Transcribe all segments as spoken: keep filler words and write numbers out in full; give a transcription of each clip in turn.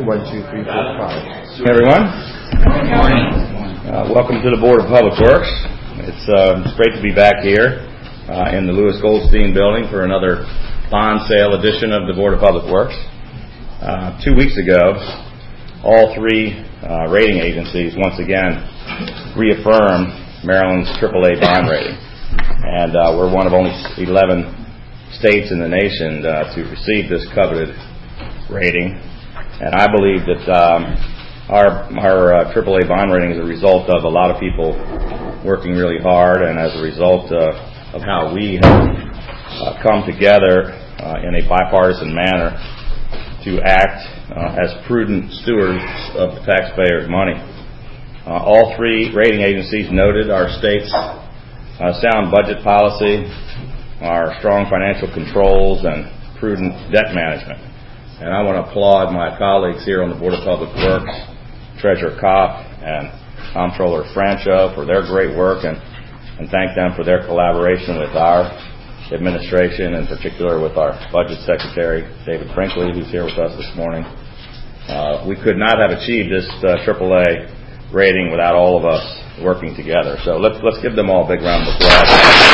one, two, three, four, five. Everyone. Good morning. Uh, welcome to the Board of Public Works. It's, uh, it's great to be back here uh, in the Lewis Goldstein building for another bond sale edition of the Board of Public Works. Uh, two weeks ago, all three uh, rating agencies once again reaffirmed Maryland's triple A bond rating. And uh, we're one of only eleven states in the nation uh, to receive this coveted rating. And I believe that um, our, our uh, triple A bond rating is a result of a lot of people working really hard, and as a result uh, of how we have uh, come together uh, in a bipartisan manner to act uh, as prudent stewards of the taxpayers' money. Uh, all three rating agencies noted our state's uh, sound budget policy, our strong financial controls, and prudent debt management. And I want to applaud my colleagues here on the Board of Public Works, Treasurer Kopp and Comptroller Francho, for their great work, and, and thank them for their collaboration with our administration, in particular with our Budget Secretary, David Brinkley, who's here with us this morning. Uh, we could not have achieved this uh, triple A rating without all of us working together. So let's let's give them all a big round of applause.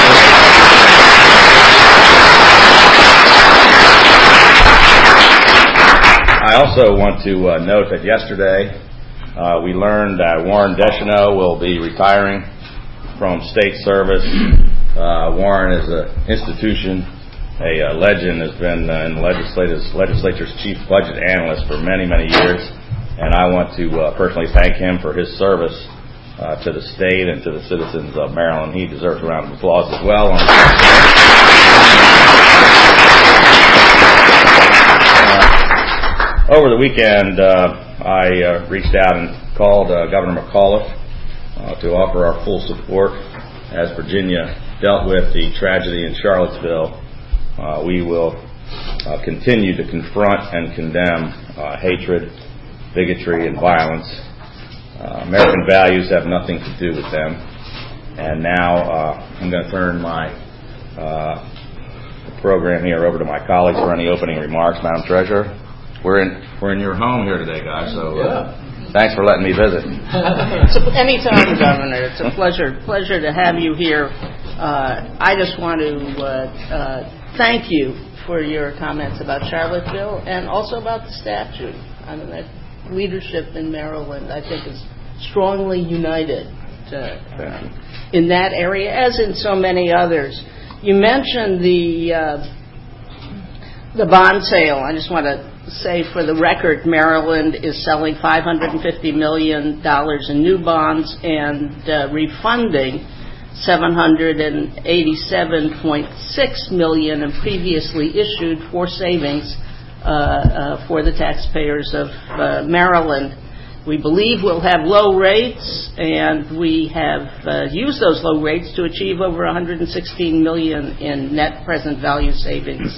I also want to uh, note that yesterday uh, we learned that Warren Deschanel will be retiring from state service. Uh, Warren is an institution, a, a legend, has been uh, in the legislature's, legislature's chief budget analyst for many, many years. And I want to uh, personally thank him for his service uh, to the state and to the citizens of Maryland. He deserves a round of applause as well. Over the weekend, uh, I uh, reached out and called uh, Governor McAuliffe uh, to offer our full support as Virginia dealt with the tragedy in Charlottesville. Uh, we will uh, continue to confront and condemn uh, hatred, bigotry, and violence. Uh, American values have nothing to do with them. And now uh, I'm going to turn my uh, program here over to my colleagues for any opening remarks. Madam Treasurer. We're in we're in your home here today, guys. So uh, yeah. Thanks for letting me visit. Anytime, Governor. It's a pleasure pleasure to have you here. Uh, I just want to uh, uh, thank you for your comments about Charlottesville and also about the statute. I mean, that leadership in Maryland, I think, is strongly united to, uh, in that area, as in so many others. You mentioned the uh, the bond sale. I just want to say for the record, Maryland is selling five hundred fifty million dollars in new bonds and uh, refunding seven hundred eighty-seven point six million dollars in previously issued for savings uh, uh, for the taxpayers of uh, Maryland. We believe we'll have low rates, and we have uh, used those low rates to achieve over one hundred sixteen million dollars in net present value savings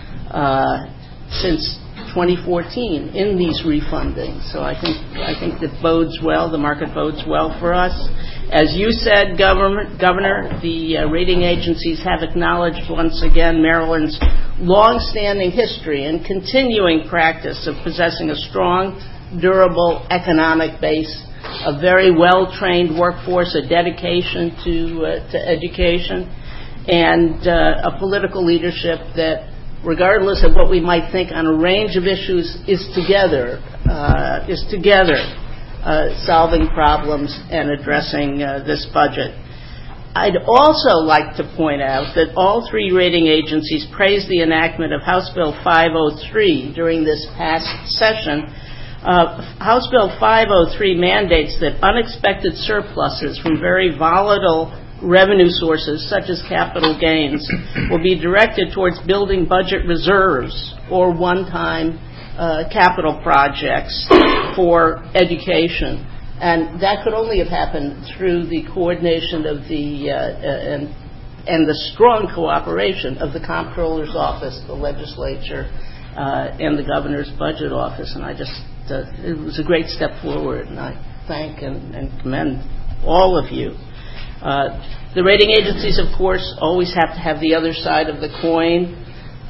uh, since twenty fourteen in these refundings. So I think I think that bodes well. The market bodes well for us. As you said, Governor, Governor the uh, rating agencies have acknowledged once again Maryland's long-standing history and continuing practice of possessing a strong, durable economic base, a very well-trained workforce, a dedication to uh, to education, and uh, a political leadership that, regardless of what we might think on a range of issues, is together, uh, is together uh, solving problems and addressing uh, this budget. I'd also like to point out that all three rating agencies praised the enactment of House Bill five oh three during this past session. Uh, House Bill five oh three mandates that unexpected surpluses from very volatile revenue sources, such as capital gains, will be directed towards building budget reserves or one-time uh, capital projects for education. And that could only have happened through the coordination of the uh, uh, and, and the strong cooperation of the Comptroller's Office, the legislature, uh, and the Governor's Budget Office. And I just, uh, it was a great step forward, and I thank and, and commend all of you. Uh, the rating agencies, of course, always have to have the other side of the coin,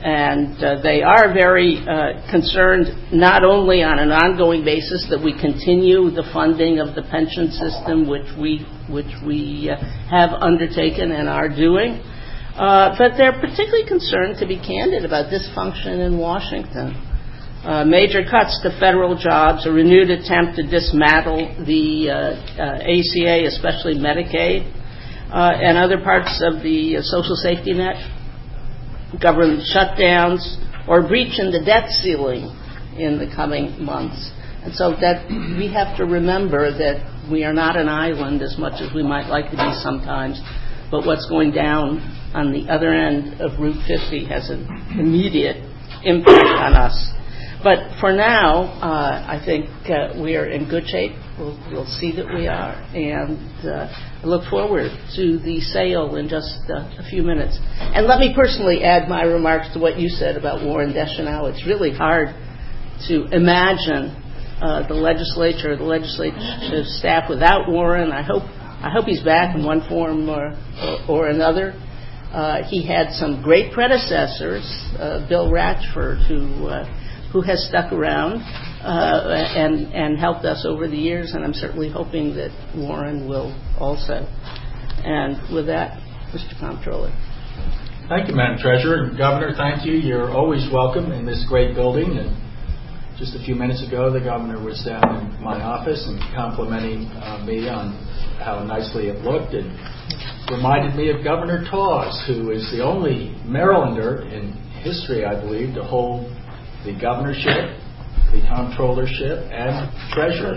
And uh, they are very uh, concerned not only on an ongoing basis that we continue the funding of the pension system, which we which we uh, have undertaken and are doing, uh, but they're particularly concerned, to be candid, about dysfunction in Washington. Uh, major cuts to federal jobs, a renewed attempt to dismantle the uh, uh, A C A, especially Medicaid, uh, and other parts of the uh, social safety net, government shutdowns, or breach in the debt ceiling in the coming months. And so that we have to remember that we are not an island as much as we might like to be sometimes, but what's going down on the other end of Route fifty has an immediate impact on us. But for now, uh, I think uh, we are in good shape. We'll, we'll see that we are. And uh, I look forward to the sale in just uh, a few minutes. And let me personally add my remarks to what you said about Warren Deschanel. It's really hard to imagine uh, the legislature, the legislative staff without Warren. I hope I hope he's back in one form or, or, or another. Uh, he had some great predecessors, uh, Bill Ratchford, who... Uh, who has stuck around uh, and and helped us over the years, and I'm certainly hoping that Warren will also. And with that, Mister Comptroller. Thank you, Madam Treasurer. And Governor, thank you. You're always welcome in this great building. And just a few minutes ago, the Governor was down in my office and complimenting uh, me on how nicely it looked, and reminded me of Governor Tawes, who is the only Marylander in history, I believe, to hold the governorship, the comptrollership, and treasurer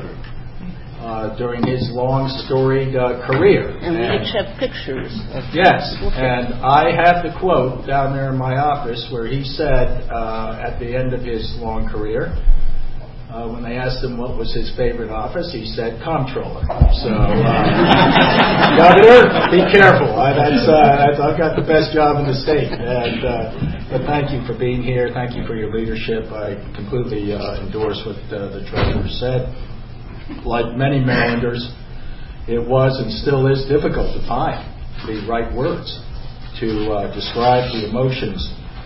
uh, during his long, storied uh, career. And we each have pictures. Of yes, and I have the quote down there in my office where he said uh, at the end of his long career, uh, when they asked him what was his favorite office, he said comptroller. So, uh, Governor, be careful. I, that's, uh, that's, I've got the best job in the state. And uh, but thank you for being here. Thank you for your leadership. I completely uh, endorse what uh, the Treasurer said. Like many Marylanders, it was and still is difficult to find the right words to uh, describe the emotions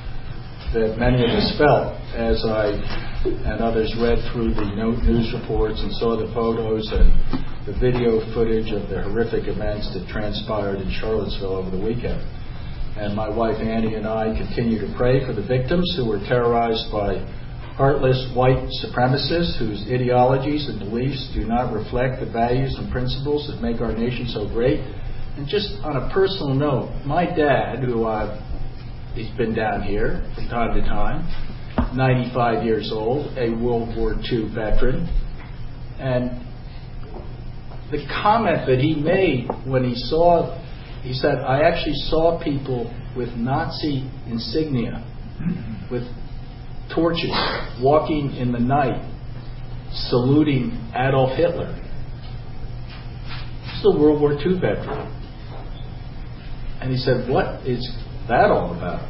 that many of us felt as I and others read through the news reports and saw the photos and the video footage of the horrific events that transpired in Charlottesville over the weekend. And my wife Annie and I continue to pray for the victims who were terrorized by heartless white supremacists whose ideologies and beliefs do not reflect the values and principles that make our nation so great. And just on a personal note, my dad, who I've, he's been down here from time to time, ninety-five years old, a World War Two veteran, and the comment that he made when he saw, he said, I actually saw people with Nazi insignia, with torches, walking in the night, saluting Adolf Hitler. He's a World War Two veteran. And he said, what is that all about?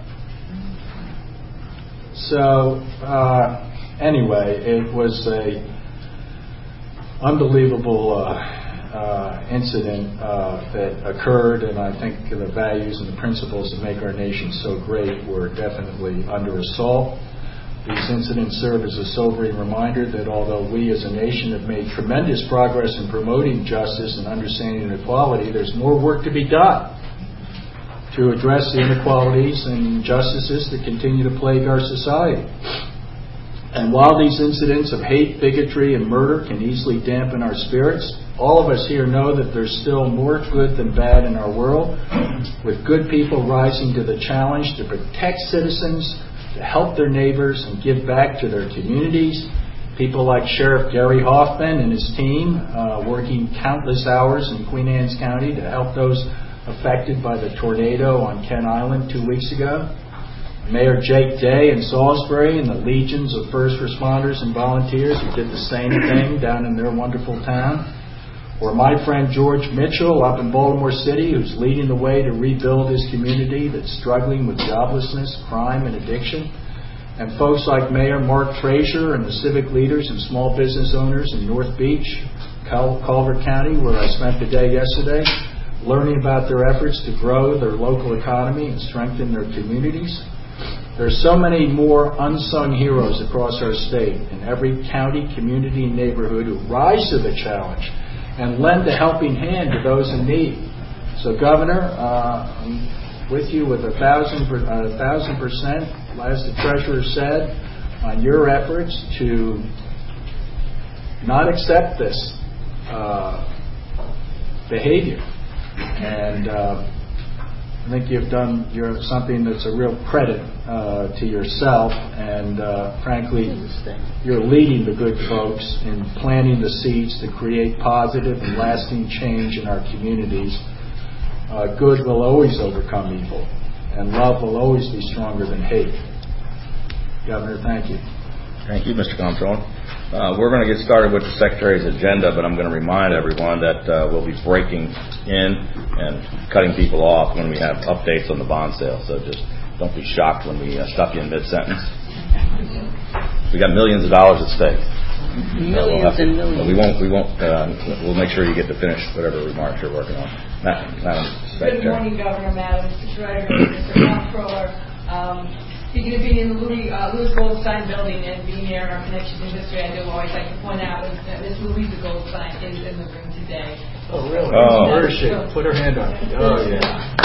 So, uh, anyway, it was a unbelievable uh, uh, incident uh, that occurred, and I think the values and the principles that make our nation so great were definitely under assault. These incidents serve as a sobering reminder that although we as a nation have made tremendous progress in promoting justice and understanding equality, there's more work to be done to address the inequalities and injustices that continue to plague our society. And while these incidents of hate, bigotry, and murder can easily dampen our spirits, all of us here know that there's still more good than bad in our world, with good people rising to the challenge to protect citizens, to help their neighbors, and give back to their communities. People like Sheriff Gary Hoffman and his team uh, working countless hours in Queen Anne's County to help those affected by the tornado on Kent Island two weeks ago. Mayor Jake Day in Salisbury and the legions of first responders and volunteers who did the same thing down in their wonderful town. Or my friend George Mitchell up in Baltimore City, who's leading the way to rebuild his community that's struggling with joblessness, crime, and addiction. And folks like Mayor Mark Frazier and the civic leaders and small business owners in North Beach, Cal- Calvert County, where I spent the day yesterday, learning about their efforts to grow their local economy and strengthen their communities. There's so many more unsung heroes across our state in every county, community, and neighborhood who rise to the challenge and lend a helping hand to those in need. So, Governor, uh, I'm with you with a thousand, a thousand percent, as the Treasurer said, on your efforts to not accept this uh, behavior. And uh, I think you've done you're something that's a real credit uh, to yourself, and uh, frankly, you're leading the good folks in planting the seeds to create positive and lasting change in our communities. Uh, good will always overcome evil, and love will always be stronger than hate. Governor, thank you. Thank you, Mister Comptroller. Uh, we're going to get started with the Secretary's agenda, but I'm going to remind everyone that uh, we'll be breaking in and cutting people off when we have updates on the bond sale. So just don't be shocked when we uh, stop you in mid-sentence. We got millions of dollars at stake. Millions uh, we'll to, and millions. We won't. We won't. Uh, we'll make sure you get to finish whatever remarks you're working on. Madam, Madam Good morning, Governor, Madam Treasurer, Mister Comptroller. Um, Speaking of being in the Louis, uh, Louis Goldstein building and being here in our connection to history, I do always like to point out that Miss Louisa Goldstein is in the room today. Oh, really? Oh. Where is she? Put her hand on it. Oh, yeah.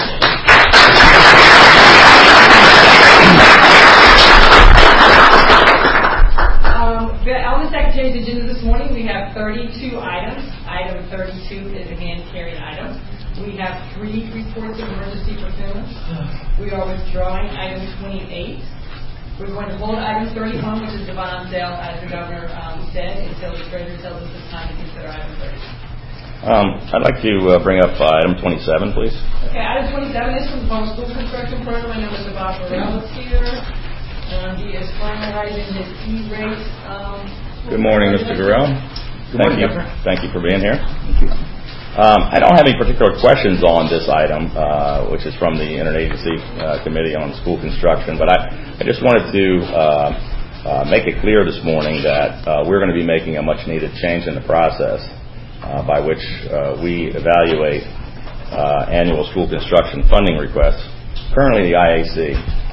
Um, on the Secretary's agenda this morning, we have thirty-two items. Item thirty-two is a hand-carried item. We have three reports of emergency procurement. We are withdrawing item twenty-eight. We're going to hold item thirty-one, which is the bond sale, as the Governor um, said, until the Treasurer tells us it's time to consider item thirty. Um, I'd like to uh, bring up uh, item twenty-seven, please. Okay, item twenty-seven is from the Public School Construction Program. I know Mister Bob Burrell is here. Um, he is finalizing his E-rate. Um, Good morning, Mister Burrell. Good Thank morning, you. Governor. Thank you for being here. Thank you. Um, I don't have any particular questions on this item, uh, which is from the Interagency uh, Committee on School Construction, but I, I just wanted to uh, uh, make it clear this morning that uh, we're going to be making a much-needed change in the process uh, by which uh, we evaluate uh, annual school construction funding requests. Currently, the I A C,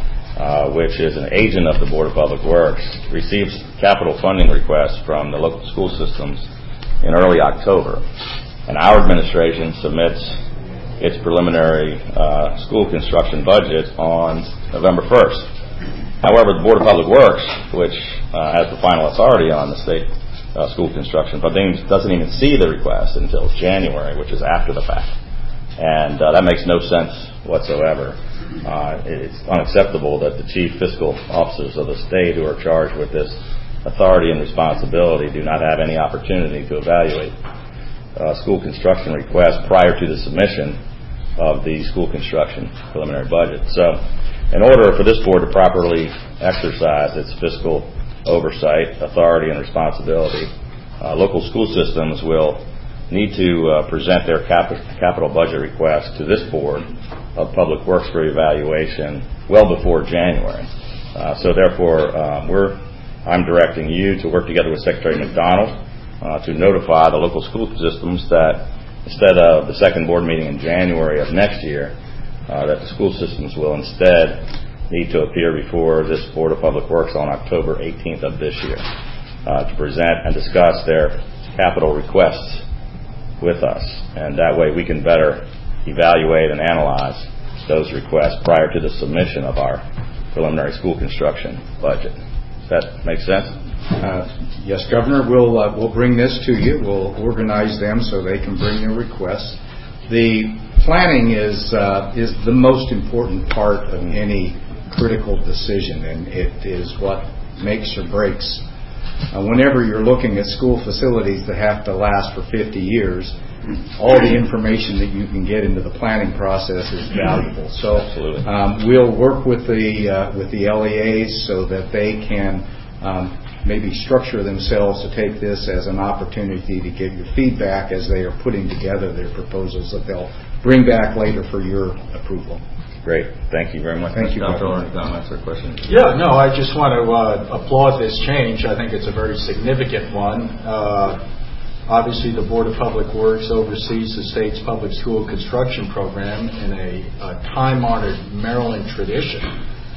uh, which is an agent of the Board of Public Works, receives capital funding requests from the local school systems in early October. And our administration submits its preliminary uh, school construction budget on November first. However, the Board of Public Works, which uh, has the final authority on the state uh, school construction funding, doesn't even see the request until January, which is after the fact. And uh, that makes no sense whatsoever. Uh, it's unacceptable that the chief fiscal officers of the state who are charged with this authority and responsibility do not have any opportunity to evaluate Uh, school construction request prior to the submission of the school construction preliminary budget. So in order for this board to properly exercise its fiscal oversight, authority, and responsibility, uh, local school systems will need to uh, present their cap- capital budget request to this board of Public Works for evaluation well before January. Uh, so therefore, um, we're I'm directing you to work together with Secretary McDonald Uh, to notify the local school systems that instead of the second board meeting in January of next year, uh, that the school systems will instead need to appear before this Board of Public Works on October eighteenth of this year uh, to present and discuss their capital requests with us. And that way we can better evaluate and analyze those requests prior to the submission of our preliminary school construction budget. Does that make sense? Uh, yes, Governor. We'll uh, we'll bring this to you. We'll organize them so they can bring their requests. The planning is uh, is the most important part of any critical decision, and it is what makes or breaks. Uh, whenever you're looking at school facilities that have to last for fifty years, all the information that you can get into the planning process is valuable. So um, we'll work with the uh, with the L E As so that they can Um, maybe structure themselves to take this as an opportunity to give you feedback as they are putting together their proposals that they'll bring back later for your approval. Great. Thank you very much. Thank you, Comptroller. Comments or questions? Yeah, no, I just want to uh, applaud this change. I think it's a very significant one. Uh, obviously, the Board of Public Works oversees the state's public school construction program in a, a time-honored Maryland tradition.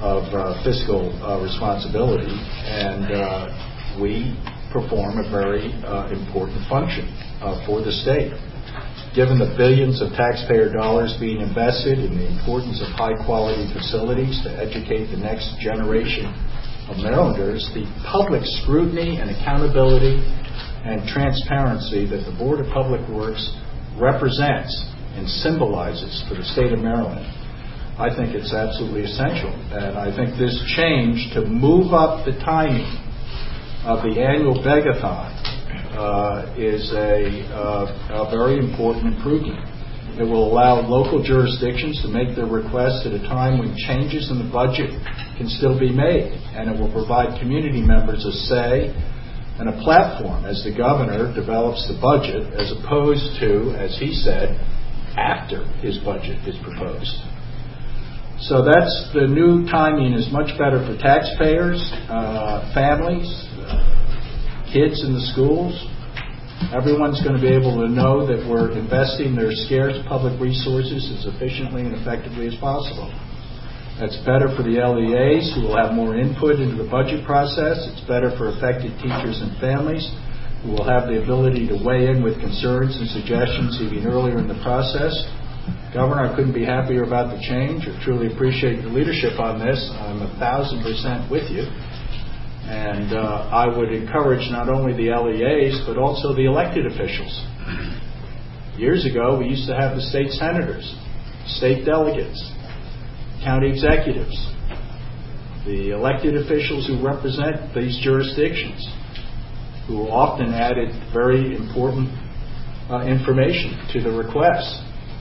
of uh, fiscal uh, responsibility, and uh, we perform a very uh, important function uh, for the state. Given the billions of taxpayer dollars being invested in the importance of high-quality facilities to educate the next generation of Marylanders, the public scrutiny and accountability and transparency that the Board of Public Works represents and symbolizes for the state of Maryland, I think it's absolutely essential. And I think this change to move up the timing of the annual Begathon uh, is a, uh, a very important improvement. It will allow local jurisdictions to make their requests at a time when changes in the budget can still be made, and it will provide community members a say and a platform as the governor develops the budget, as opposed to, as he said, after his budget is proposed. So that's the new timing is much better for taxpayers, uh, families, kids in the schools. Everyone's going to be able to know that we're investing their scarce public resources as efficiently and effectively as possible. That's better for the L E As, who will have more input into the budget process. It's better for affected teachers and families, who will have the ability to weigh in with concerns and suggestions even earlier in the process. Governor, I couldn't be happier about the change. I truly appreciate your leadership on this. I'm a thousand percent with you. And uh, I would encourage not only the L E As, but also the elected officials. Years ago, we used to have the state senators, state delegates, county executives, the elected officials who represent these jurisdictions, who often added very important uh, information to the requests.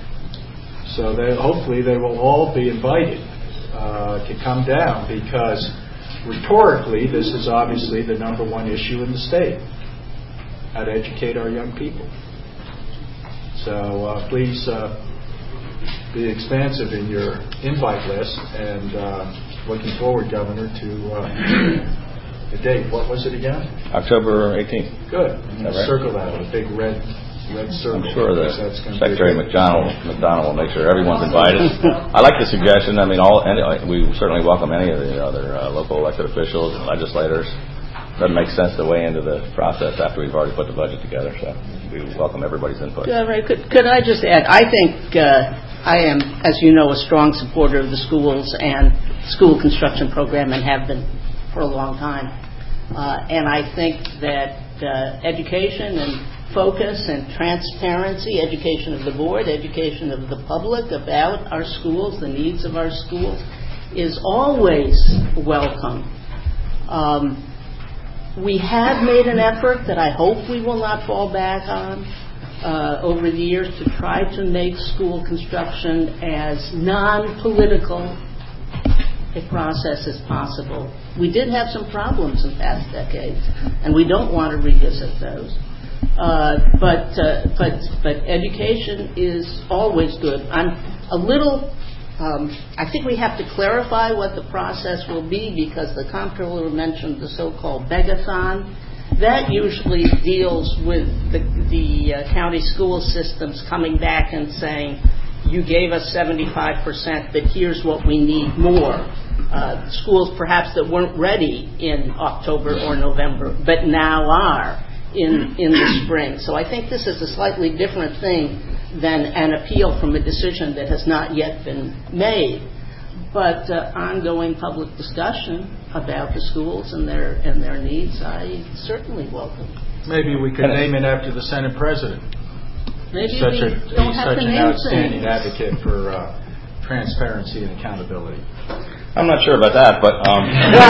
So they, hopefully they will all be invited uh, to come down, because rhetorically this is obviously the number one issue in the state, how to educate our young people. So uh, please uh, be expansive in your invite list, and uh, looking forward, Governor, to uh, the date. What was it again? October eighteenth. Good. That right? Circle that with a big red red circle. I'm sure that That's Secretary McDonald, McDonald will make sure everyone's invited. I like the suggestion. I mean, all any, we certainly welcome any of the other uh, local elected officials and legislators. Doesn't make sense to weigh into the process after we've already put the budget together. So we welcome everybody's input. Governor, could, could I just add, I think uh, I am, as you know, a strong supporter of the schools and school construction program, and have been for a long time. Uh, and I think that uh, education and focus and transparency, education of the board, education of the public about our schools, the needs of our schools, is always welcome. Um, we have made an effort that I hope we will not fall back on uh, over the years to try to make school construction as non-political a process as possible. We did have some problems in past decades, and we don't want to revisit those. Uh, but uh, but but education is always good. I'm a little. Um, I think we have to clarify what the process will be, because the comptroller mentioned the so-called Begathon. That usually deals with the, the uh, county school systems coming back and saying, "You gave us seventy-five percent, but here's what we need more." Uh, schools perhaps that weren't ready in October or November, but now are in in the spring. So I think this is a slightly different thing than an appeal from a decision that has not yet been made. But uh, ongoing public discussion about the schools and their and their needs, I certainly welcome. Maybe we could name it after the Senate President. Maybe He's such we a don't he's have such to an name outstanding things. advocate for uh, transparency and accountability. I'm not sure about that, but um,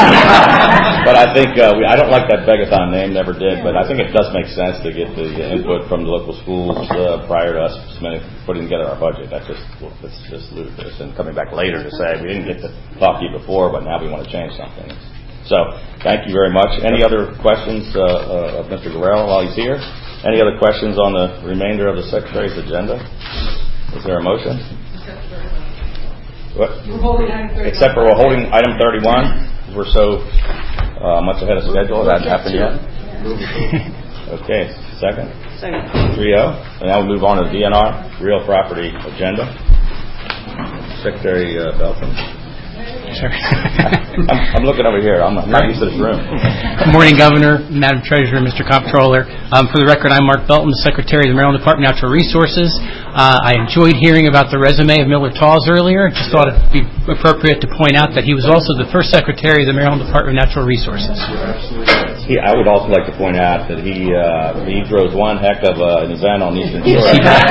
but I think uh, we, I don't like that Begathon name, never did, but I think it does make sense to get the input from the local schools uh, prior to us putting together our budget. That's just well, that's just ludicrous. And coming back later to say we didn't get to talk to you before, but now we want to change something. So thank you very much. Any other questions uh, uh, of Mister Guerrero while he's here? Any other questions on the remainder of the Secretary's agenda? Is there a motion? What? We're holding item thirty-one. Except for we're holding item thirty-one. We're so uh, much ahead of schedule. That hasn't happened yet. Okay. Second? Second. three oh. And now we move on to the D N R, real property agenda. Secretary uh, Belton. Sure. I'm, I'm looking over here. I'm not used to this room. Good morning, Governor, Madam Treasurer, Mister Comptroller. Um, for the record, I'm Mark Belton, the Secretary of the Maryland Department of Natural Resources. Uh, I enjoyed hearing about the resume of Miller Tawes earlier. Just thought it would be appropriate to point out that he was also the first Secretary of the Maryland Department of Natural Resources. He, I would also like to point out that he uh, he throws one heck of uh, an event on Eastern Shore. Yes, he does.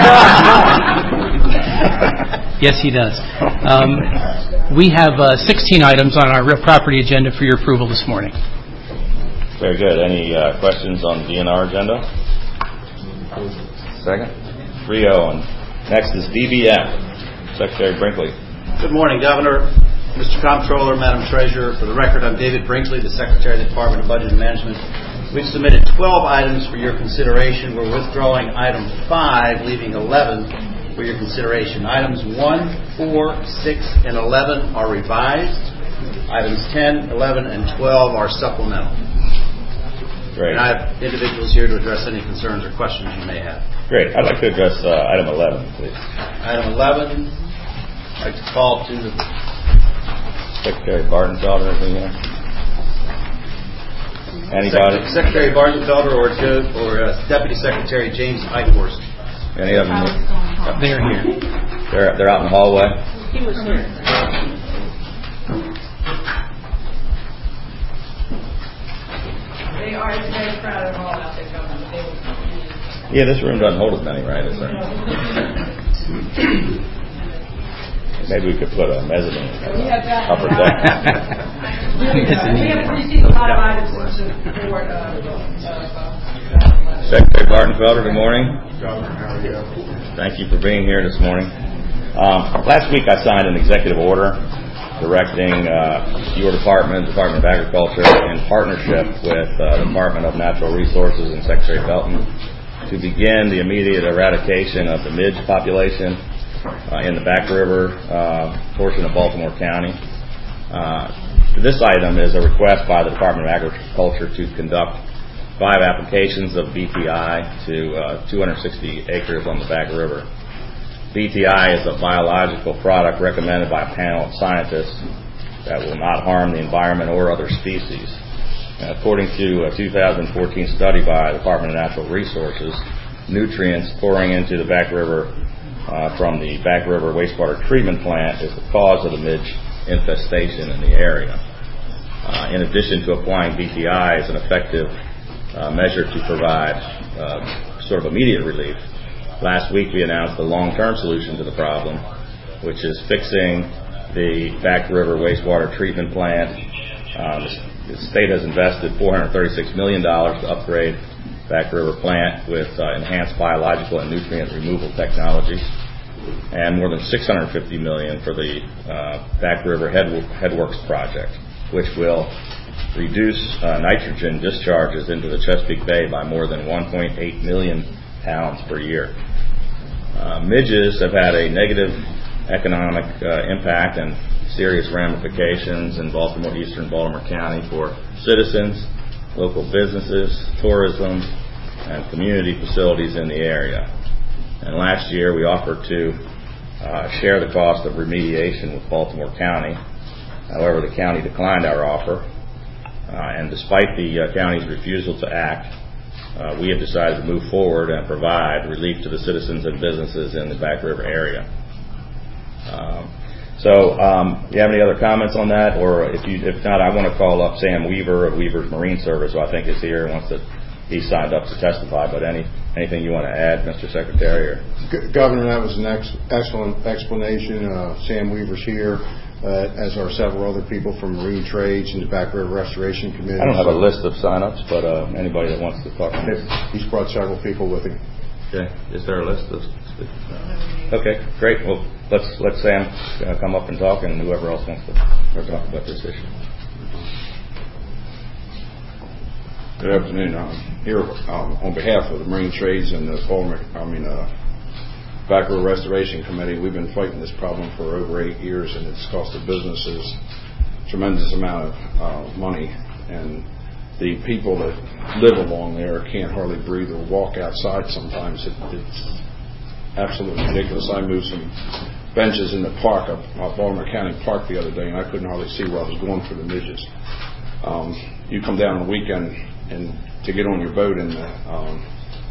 Yes, he does. Um, we have uh, sixteen items on our real property agenda for your approval this morning. Very good. Any uh, questions on the D N R agenda? Second. three oh. And next is D B M. Secretary Brinkley. Good morning, Governor, Mister Comptroller, Madam Treasurer. For the record, I'm David Brinkley, the Secretary of the Department of Budget and Management. We've submitted twelve items for your consideration. We're withdrawing item five, leaving eleven for your consideration. Items one, four, six, and eleven are revised. Items ten, eleven, and twelve are supplemental. Great. And I have individuals here to address any concerns or questions you may have. Great. I'd like to address uh, item eleven, please. Item eleven, I'd like to call to the Secretary Bartenfelder, anything here? Anybody? Secretary Bartenfelder or, or uh, Deputy Secretary James Eichhorst. Any of them? They're here. They're they're out in the hallway. He was here. They are, it's a very crowded hall out there, Governor. They will come in. Yeah, this room doesn't hold as many, right? Is there? Maybe we could put a mezzanine We have got upper deck. We have received a lot of items to support. Uh, uh, Secretary Bartenfelder, good morning. Thank you for being here this morning. Um, last week I signed an executive order directing uh, your department, Department of Agriculture, in partnership with uh, the Department of Natural Resources and Secretary Belton, to begin the immediate eradication of the midge population uh, in the Back River uh, portion of Baltimore County. Uh, this item is a request by the Department of Agriculture to conduct five applications of B T I to uh, two hundred sixty acres on the Back River. B T I is a biological product recommended by a panel of scientists that will not harm the environment or other species. And according to a two thousand fourteen study by the Department of Natural Resources, nutrients pouring into the Back River uh, from the Back River wastewater treatment plant is the cause of the midge infestation in the area. Uh, in addition to applying B T I as an effective uh, measure to provide uh, sort of immediate relief, last week we announced a long-term solution to the problem, which is fixing the Back River wastewater treatment plant. Um, the state has invested four hundred thirty-six million dollars to upgrade Back River plant with uh, enhanced biological and nutrient removal technologies, and more than six hundred fifty million dollars for the uh, Back River Head, Headworks project, which will reduce uh, nitrogen discharges into the Chesapeake Bay by more than one point eight million pounds per year. Uh, midges have had a negative economic uh, impact and serious ramifications in Baltimore, eastern Baltimore County for citizens, local businesses, tourism, and community facilities in the area. And last year we offered to uh, share the cost of remediation with Baltimore County. However, the county declined our offer, uh, and despite the uh, county's refusal to act, Uh, we have decided to move forward and provide relief to the citizens and businesses in the Back River area. Um, so, um, do you have any other comments on that? Or if you, if not, I want to call up Sam Weaver of Weaver's Marine Service, who I think is here and wants to. He signed up to testify. But any anything you want to add, Mister Secretary? Or? Governor, that was an ex- excellent explanation. Uh, Sam Weaver's here, uh, as are several other people from Marine Trades and the Back River Restoration Committee. I don't have a list of sign-ups, but uh, anybody that wants to talk. He's brought several people with him. Okay. Is there a list of? Okay, great. Well, let's let Sam uh, come up and talk, and whoever else wants to talk about this issue. Good afternoon. I'm here um, on behalf of the Marine Trades and the Baltimore, I mean, uh, Back River Restoration Committee. We've been fighting this problem for over eight years, and it's cost the businesses a tremendous amount of uh, money. And the people that live along there can't hardly breathe or walk outside sometimes. It, it's absolutely ridiculous. I moved some benches in the park up up Baltimore County Park the other day, and I couldn't hardly see where I was going for the midges. Um, you come down on the weekend and to get on your boat, and the um,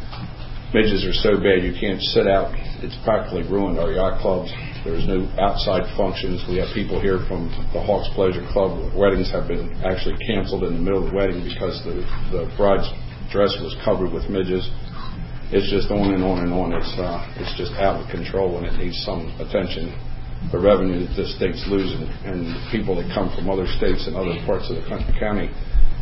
midges are so bad you can't sit out. It's practically ruined our yacht clubs. There's no outside functions. We have people here from the Hawks Pleasure Club. Weddings have been actually canceled in the middle of the wedding because the, the bride's dress was covered with midges. It's just on and on and on. It's uh, it's just out of control, and it needs some attention. The revenue that this state's losing, and people that come from other states and other parts of the county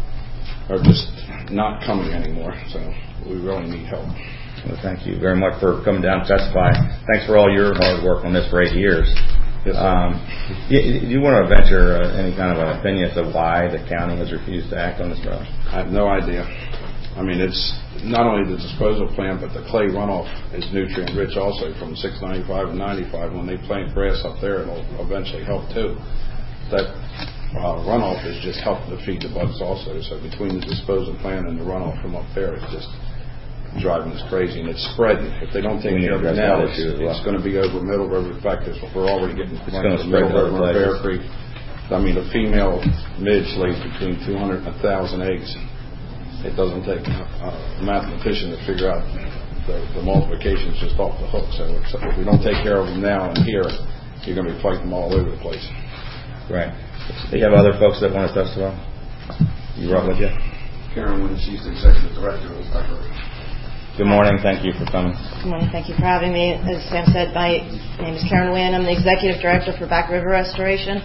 are just not coming anymore. So we really need help. Well, thank you very much for coming down and testifying. Thanks for all your hard work on this for eight years. Yes, um, do you want to venture uh, any kind of an opinion as to why the county has refused to act on this project? I have no idea. I mean, it's not only the disposal plant, but the clay runoff is nutrient rich also from six ninety-five and ninety-five. When they plant grass up there, it'll eventually help too. That uh, runoff is just helping to feed the bugs also. So between the disposal plant and the runoff from up there, it's just driving us crazy, and it's spreading. If they don't take care of it now, it's, well. it's going to be over Middle River. In fact, it's, we're already getting it's going to spread Middle River, to Bear Creek. I mean, a female midge lays between two hundred and one thousand eggs. It doesn't take a mathematician to figure out the, the multiplication is just off the hook. So if we don't take care of them now and here, you're going to be fighting them all over the place. Right. Do you have other folks that want to testify? You brought with you? Karen Wynn, she's the executive director of the library. Good morning. Thank you for coming. Good morning. Thank you for having me. As Sam said, my name is Karen Wynn. I'm the executive director for Back River Restoration,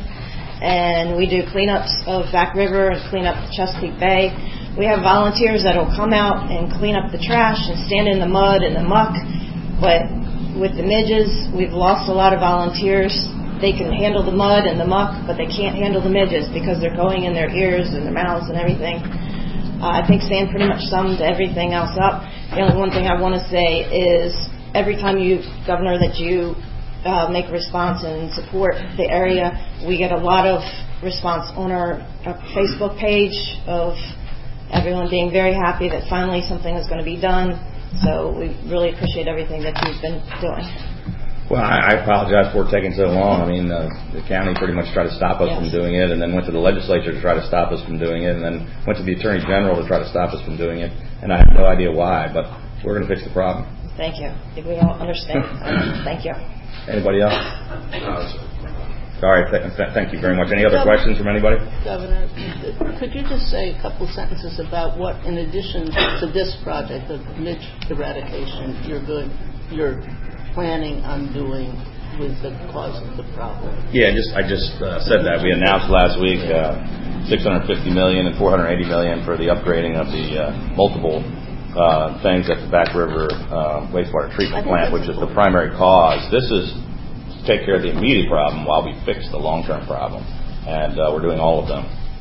and we do cleanups of Back River and clean up Chesapeake Bay. We have volunteers that will come out and clean up the trash and stand in the mud and the muck, but with the midges, we've lost a lot of volunteers. They can handle the mud and the muck, but they can't handle the midges because they're going in their ears and their mouths and everything. Uh, I think Sam pretty much summed everything else up. The only one thing I want to say is every time you, Governor, that you uh, make a response and support the area, we get a lot of response on our, our Facebook page of everyone being very happy that finally something is going to be done. So we really appreciate everything that you've been doing. Well, I, I apologize for it taking so long. I mean, uh, the county pretty much tried to stop us yes. from doing it, and then went to the legislature to try to stop us from doing it, and then went to the Attorney General to try to stop us from doing it. And I have no idea why, but we're going to fix the problem. Thank you. If we all understand. Thank you. Anybody else? No, All right. Th- th- thank you very much. Any other Governor, questions from anybody? Governor, could you just say a couple sentences about what, in addition to this project of midge eradication, you're good, you're planning on doing with the cause of the problem? Yeah, just I just uh, said that. We announced last week uh, six hundred fifty million dollars and four hundred eighty million dollars for the upgrading of the uh, multiple uh, things at the Back River uh, wastewater treatment plant, which is the primary cause. This is to take care of the immediate problem while we fix the long-term problem, and uh, we're doing all of them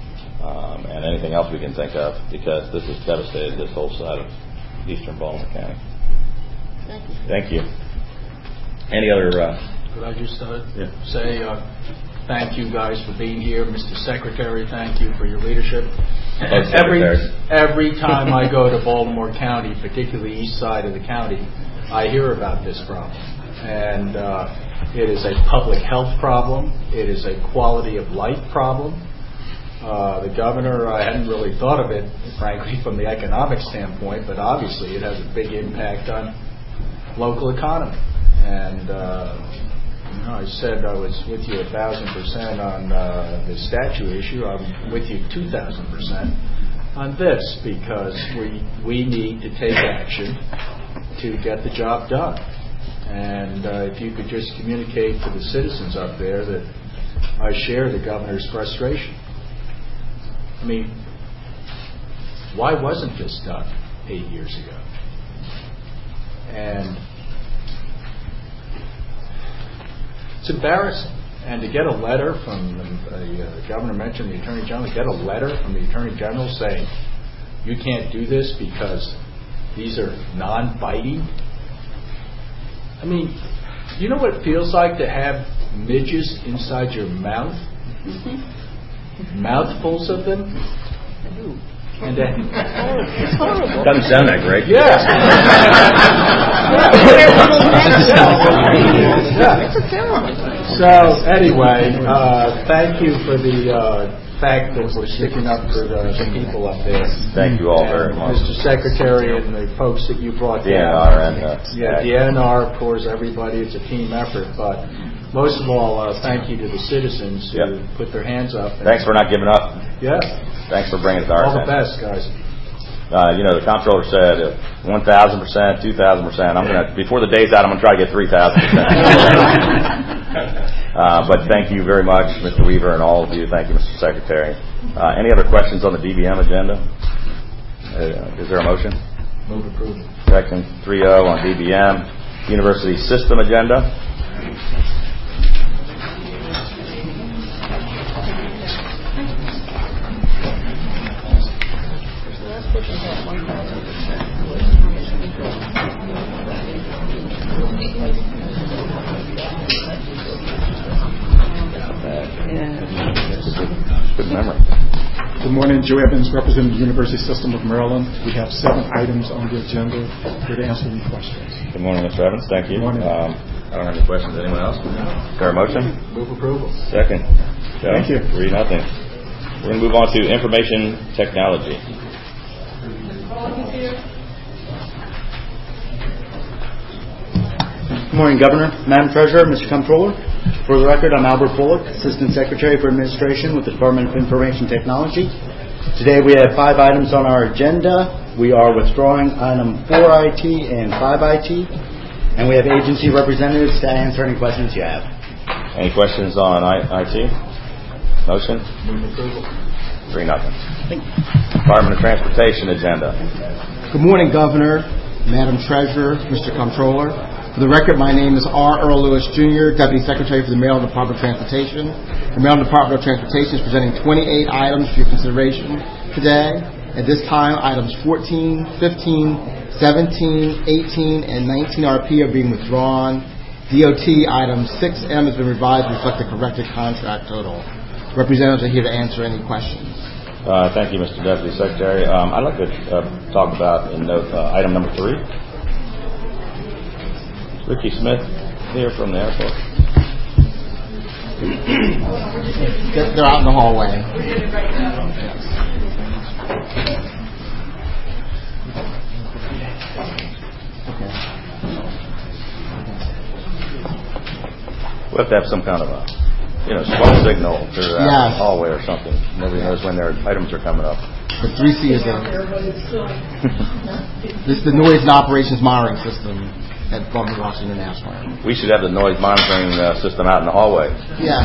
um, and anything else we can think of, because this has devastated this whole side of eastern Baltimore County. Thank you. Thank you. Any other? Uh, Could I just uh, yeah. say uh, thank you guys for being here. Mister Secretary, thank you for your leadership. Every, every time I go to Baltimore County, particularly east side of the county, I hear about this problem. And uh, it is a public health problem. It is a quality of life problem. Uh, the governor, I hadn't really thought of it, frankly, from the economic standpoint, but obviously it has a big impact on local economy. And uh, you know, I said I was with you a thousand percent on uh, the statue issue. I'm with you two thousand percent on this, because we we need to take action to get the job done. And uh, if you could just communicate to the citizens up there that I share the governor's frustration. I mean, why wasn't this done eight years ago? And it's embarrassing. And to get a letter from the, the uh, governor mentioned the Attorney General, to get a letter from the Attorney General saying you can't do this because these are non-biting. I mean, you know what it feels like to have midges inside your mouth? Mm-hmm. Mouthfuls of them? And then, It's horrible. Doesn't sound that great. yeah. It's a terrible. So anyway, uh, thank you for the uh, fact that we're sticking up for the people up there. Thank you all very And much. Mister Secretary and the folks that you brought D N down. R and, uh, Yeah, the N R, of course, everybody, it's a team effort, but most of all, uh, thank you to the citizens who Yep. put their hands up. and- Thanks for not giving up. Yeah, Thanks for bringing it to our all the attention. best, guys. Uh, you know, the comptroller said uh, one thousand percent, two thousand percent. I'm going to, before the day's out, I'm going to try to get three thousand percent. Uh, but thank you very much, Mister Weaver, and all of you. Thank you, Mister Secretary. Uh, any other questions on the D B M agenda? Uh, is there a motion? Move approval. Section three oh on D B M. University System agenda. Good memory. Good morning, Joe Evans, representing the University System of Maryland. We have seven items on the agenda. Here to answer any questions. Good morning, Mister Evans. Thank you. Good morning. Um, I don't have any questions. Anyone else? Is there a motion? Move approval. Second. Joe? Thank you. Three, nothing. We're going to move on to information technology. Good morning, Governor, Madam Treasurer, Mister Comptroller. For the record, I'm Albert Bullock, Assistant Secretary for Administration with the Department of Information Technology. Today we have five items on our agenda. We are withdrawing item four I T and five I T, and we have agency representatives to answer any questions you have. Any questions on I- IT? Motion? Move approval. Three, nothing. Department of Transportation agenda. Good morning, Governor, Madam Treasurer, Mister Comptroller. For the record, my name is R. Earl Lewis, Junior, Deputy Secretary for the Maryland Department of Transportation. The Maryland Department of Transportation is presenting twenty-eight items for your consideration today. At this time, items fourteen, fifteen, seventeen, eighteen, and nineteen R P are being withdrawn. D O T item six M has been revised to reflect the corrected contract total. Representatives are here to answer any questions. Uh, thank you, Mister Deputy Secretary. Um, I'd like to uh, talk about in note uh, item number three. Ricky Smith here from the airport. They're, they're out in the hallway. We have to have some kind of a, you know, smoke signal through the Yes. hallway or something. Nobody knows when their items are coming up. The three C is a, this is the noise and operations monitoring system at Baldwin Washington International. We should have the noise monitoring uh, system out in the hallway. Yeah.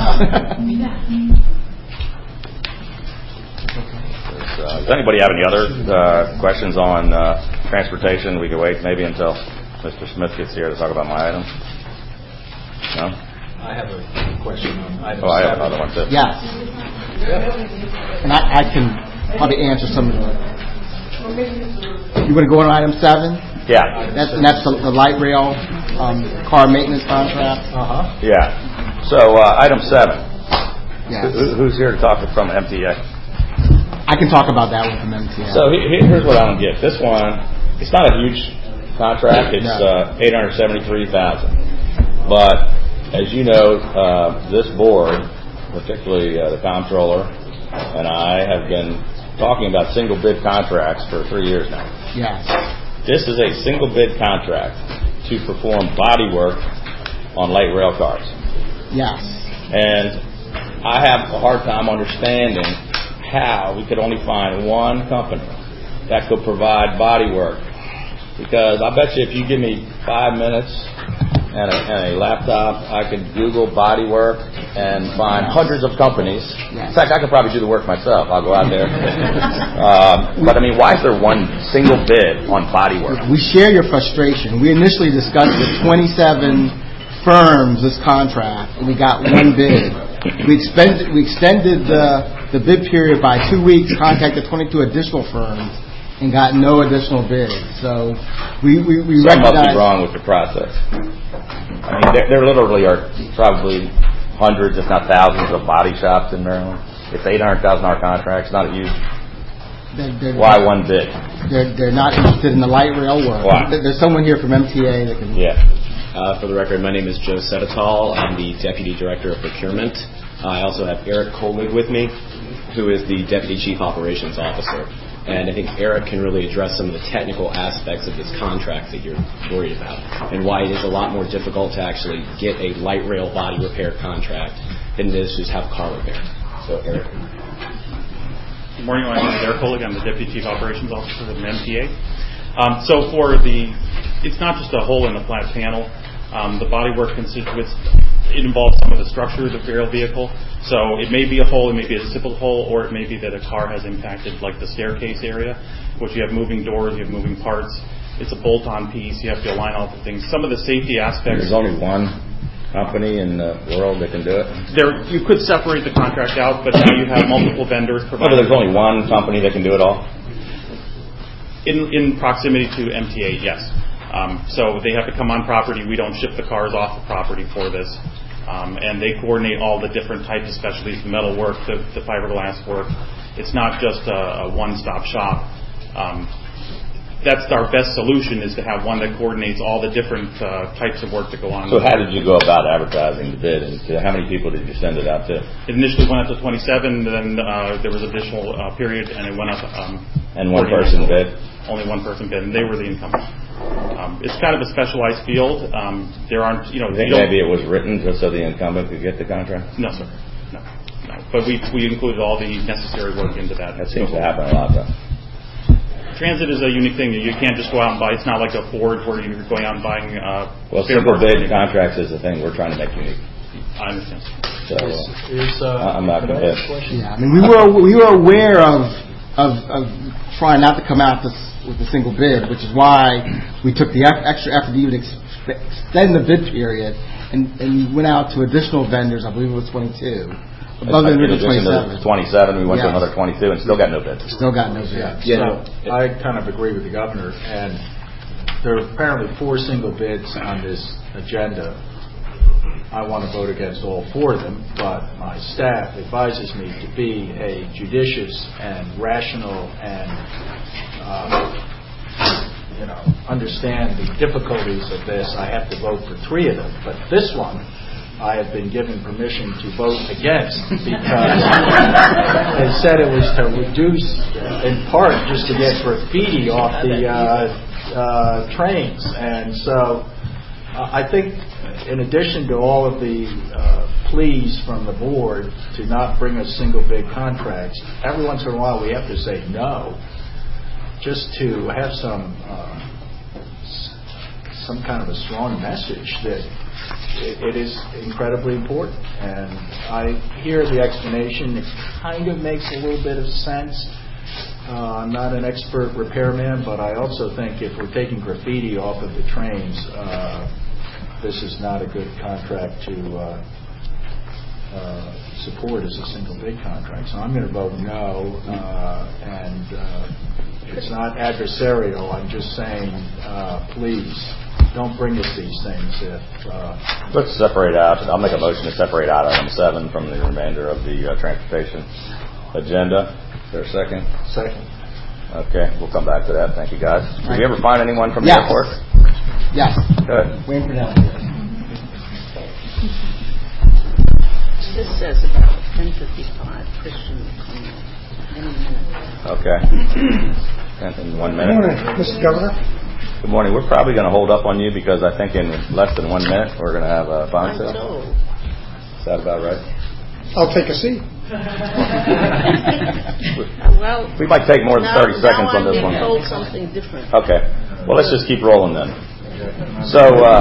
Uh, does anybody have any other uh, questions on uh, transportation? We can wait maybe until Mister Smith gets here to talk about my item. No? I have a question on item Oh, I have seven. another one too. Yes. And I, I can probably answer some of them. You want to go on item seven? Yeah. That's, and that's the, the light rail um, car maintenance contract. Uh-huh. Yeah. So uh, item seven. Yes. Who, who's here to talk from M T A? I can talk about that with the M T A. So he, he- here's what I don't get. This one, it's not a huge contract. It's No. uh, eight hundred seventy-three thousand dollars. But as you know, uh, this board, particularly uh, the comptroller and I, have been talking about single bid contracts for three years now. Yes. This is a single bid contract to perform body work on light rail cars. Yes. And I have a hard time understanding how we could only find one company that could provide body work. Because I bet you if you give me five minutes and a, and a laptop, I could Google body work and find hundreds of companies. In fact, I could probably do the work myself. I'll go out there. um, but I mean, why is there one single bid on body work? We share your frustration. We initially discussed with twenty-seven firms this contract, and we got one bid. We expended, we extended the, the bid period by two weeks, contacted twenty-two additional firms, and got no additional bids. So we, we, we Something must recognize... be wrong with the process. I mean, there, there literally are probably hundreds, if not thousands, of body shops in Maryland. It's eight hundred thousand dollars contract. It's not a huge they're, they're Why one bid? They're, they're not interested in the light rail work. Why? There's someone here from M T A that can... Yeah. Uh, for the record, my name is Joe Setatal. I'm the Deputy Director of Procurement. Uh, I also have Eric Kolig with me, who is the Deputy Chief Operations Officer. And I think Eric can really address some of the technical aspects of this contract that you're worried about and why it is a lot more difficult to actually get a light rail body repair contract than it is to just have car repair. So, Eric. Good morning. My name is Eric Kolig. I'm the Deputy Chief Operations Officer with M T A. Um, so for the, it's not just a hole in the flat panel. Um, the bodywork constituents, it involves some of the structure of the aerial vehicle. So it may be a hole, it may be a simple hole, or it may be that a car has impacted, like the staircase area, which you have moving doors, you have moving parts. It's a bolt-on piece. You have to align all the things. Some of the safety aspects. There's only one company in the world that can do it? There, you could separate the contract out, but now you have multiple vendors providing. Oh, but there's only one company that can do it all? In in proximity to M T A, yes. Um, so they have to come on property. We don't ship the cars off the property for this. Um, and they coordinate all the different types of specialties, the metal work, the, the fiberglass work. It's not just a, a one-stop shop. Um, that's our best solution, is to have one that coordinates all the different uh, types of work that go on. So how did you go about advertising the bid, and to how many people did you send it out to? It initially went out to twenty-seven, then uh, there was additional uh, period, and it went up. Um, and one person bid? Only one person bid, and they were the incumbent. Um, it's kind of a specialized field. Um, there aren't, you know... You think maybe it was written just so the incumbent could get the contract? No, sir. No. no. But we we included all the necessary work into that. That seems to happen a lot, though. Transit is a unique thing. You can't just go out and buy. It's not like a Ford where you're going out and buying. Uh, well, simple bid contracts is the thing we're trying to make unique. I understand. So is, is, uh, I'm not convinced. Yeah, I mean, we were we were aware of of, of trying not to come out this, with a single bid, which is why we took the extra effort to even ex- extend the bid period and, and went out to additional vendors. I believe it was twenty-two. Above in addition to twenty-seven, we went yes. to another twenty-two and still got no bids. Still got no bids. Yeah. yeah. So I kind of agree with the governor, and there are apparently four single bids on this agenda. I want to vote against all four of them, but my staff advises me to be a judicious and rational and uh, you know understand the difficulties of this. I have to vote for three of them, but this one I have been given permission to vote against because they said it was to reduce, in part, just to get graffiti off the uh, uh, trains. And so uh, I think in addition to all of the uh, pleas from the board to not bring us single bid contracts, every once in a while we have to say no, just to have some uh, some kind of a strong message that it is incredibly important. And I hear the explanation. It kind of makes a little bit of sense. Uh, I'm not an expert repairman, but I also think if we're taking graffiti off of the trains, uh, this is not a good contract to uh, uh, support as a single bid contract. So I'm going to vote no. Uh, and uh, it's not adversarial. I'm just saying, uh, please, don't bring us these things if... Uh, Let's separate out. I'll make a motion to separate out item seven from the remainder of the uh, transportation agenda. Is there a second? Second. Okay, we'll come back to that. Thank you, guys. Did right. you ever find anyone from yes. the airport? Yes. Good. Wayne Purnell. This says about ten fifty-five, Christian McConnell. Any minute. Okay. In one minute. Good morning, Mister Governor. Good morning. We're probably going to hold up on you because I think in less than one minute we're going to have a bond sale. Is that about right? I'll take a seat. well, we might take more than now, thirty seconds now on this I'm one. told something different. Okay. Well, let's just keep rolling then. So, uh,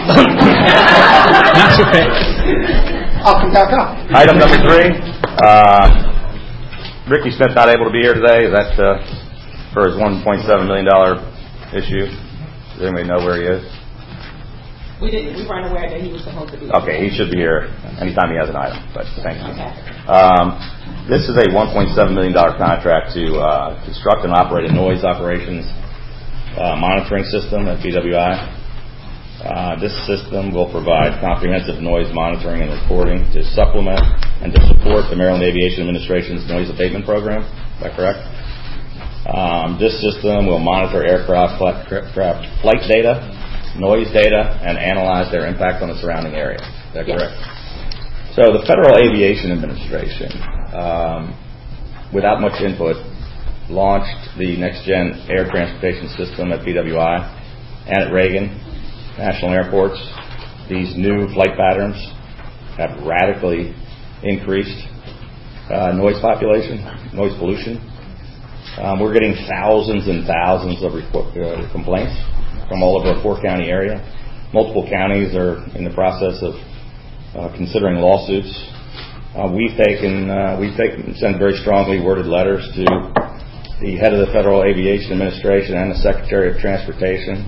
I'll come back up. Item number three. Uh, Ricky Smith not able to be here today. Is that uh, for his one point seven million dollars issue? Does anybody know where he is? We didn't. We weren't aware that he was supposed to be. Okay, he should be here anytime he has an item. But thank you. Okay. Um, this is a one point seven million dollars contract to uh, construct and operate a noise operations uh, monitoring system at B W I. Uh, this system will provide comprehensive noise monitoring and reporting to supplement and to support the Maryland Aviation Administration's noise abatement program. Is that correct? Um, this system will monitor aircraft craft flight data, noise data, and analyze their impact on the surrounding area. Is that Yes. correct? So the Federal Aviation Administration, um, without much input, launched the next-gen air transportation system at P W I and at Reagan National Airports. These new flight patterns have radically increased uh, noise population, noise pollution. Um, we're getting thousands and thousands of report, uh, complaints from all over the four-county area. Multiple counties are in the process of uh, considering lawsuits. Uh, we've taken, uh, we've taken, sent very strongly worded letters to the head of the Federal Aviation Administration and the Secretary of Transportation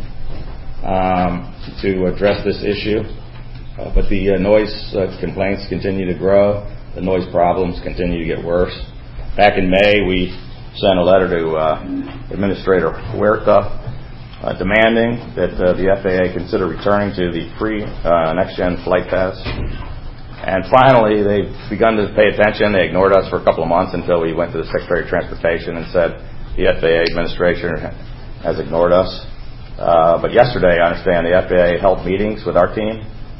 um, to address this issue. Uh, but the uh, noise uh, complaints continue to grow. The noise problems continue to get worse. Back in May, we sent a letter to uh, Administrator Huerta uh, demanding that uh, the F A A consider returning to the free uh, next-gen flight paths. And finally, they've begun to pay attention. They ignored us for a couple of months until we went to the Secretary of Transportation and said the F A A administration has ignored us. Uh, but yesterday, I understand the F A A held meetings with our team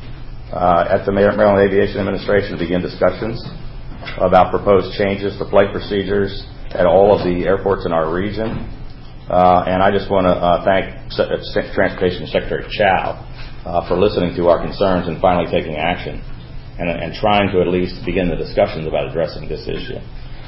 uh, at the Maryland Aviation Administration to begin discussions about proposed changes to flight procedures at all of the airports in our region. Uh, and I just want to uh, thank Se- Transportation Secretary Chow uh, for listening to our concerns and finally taking action and, and trying to at least begin the discussions about addressing this issue.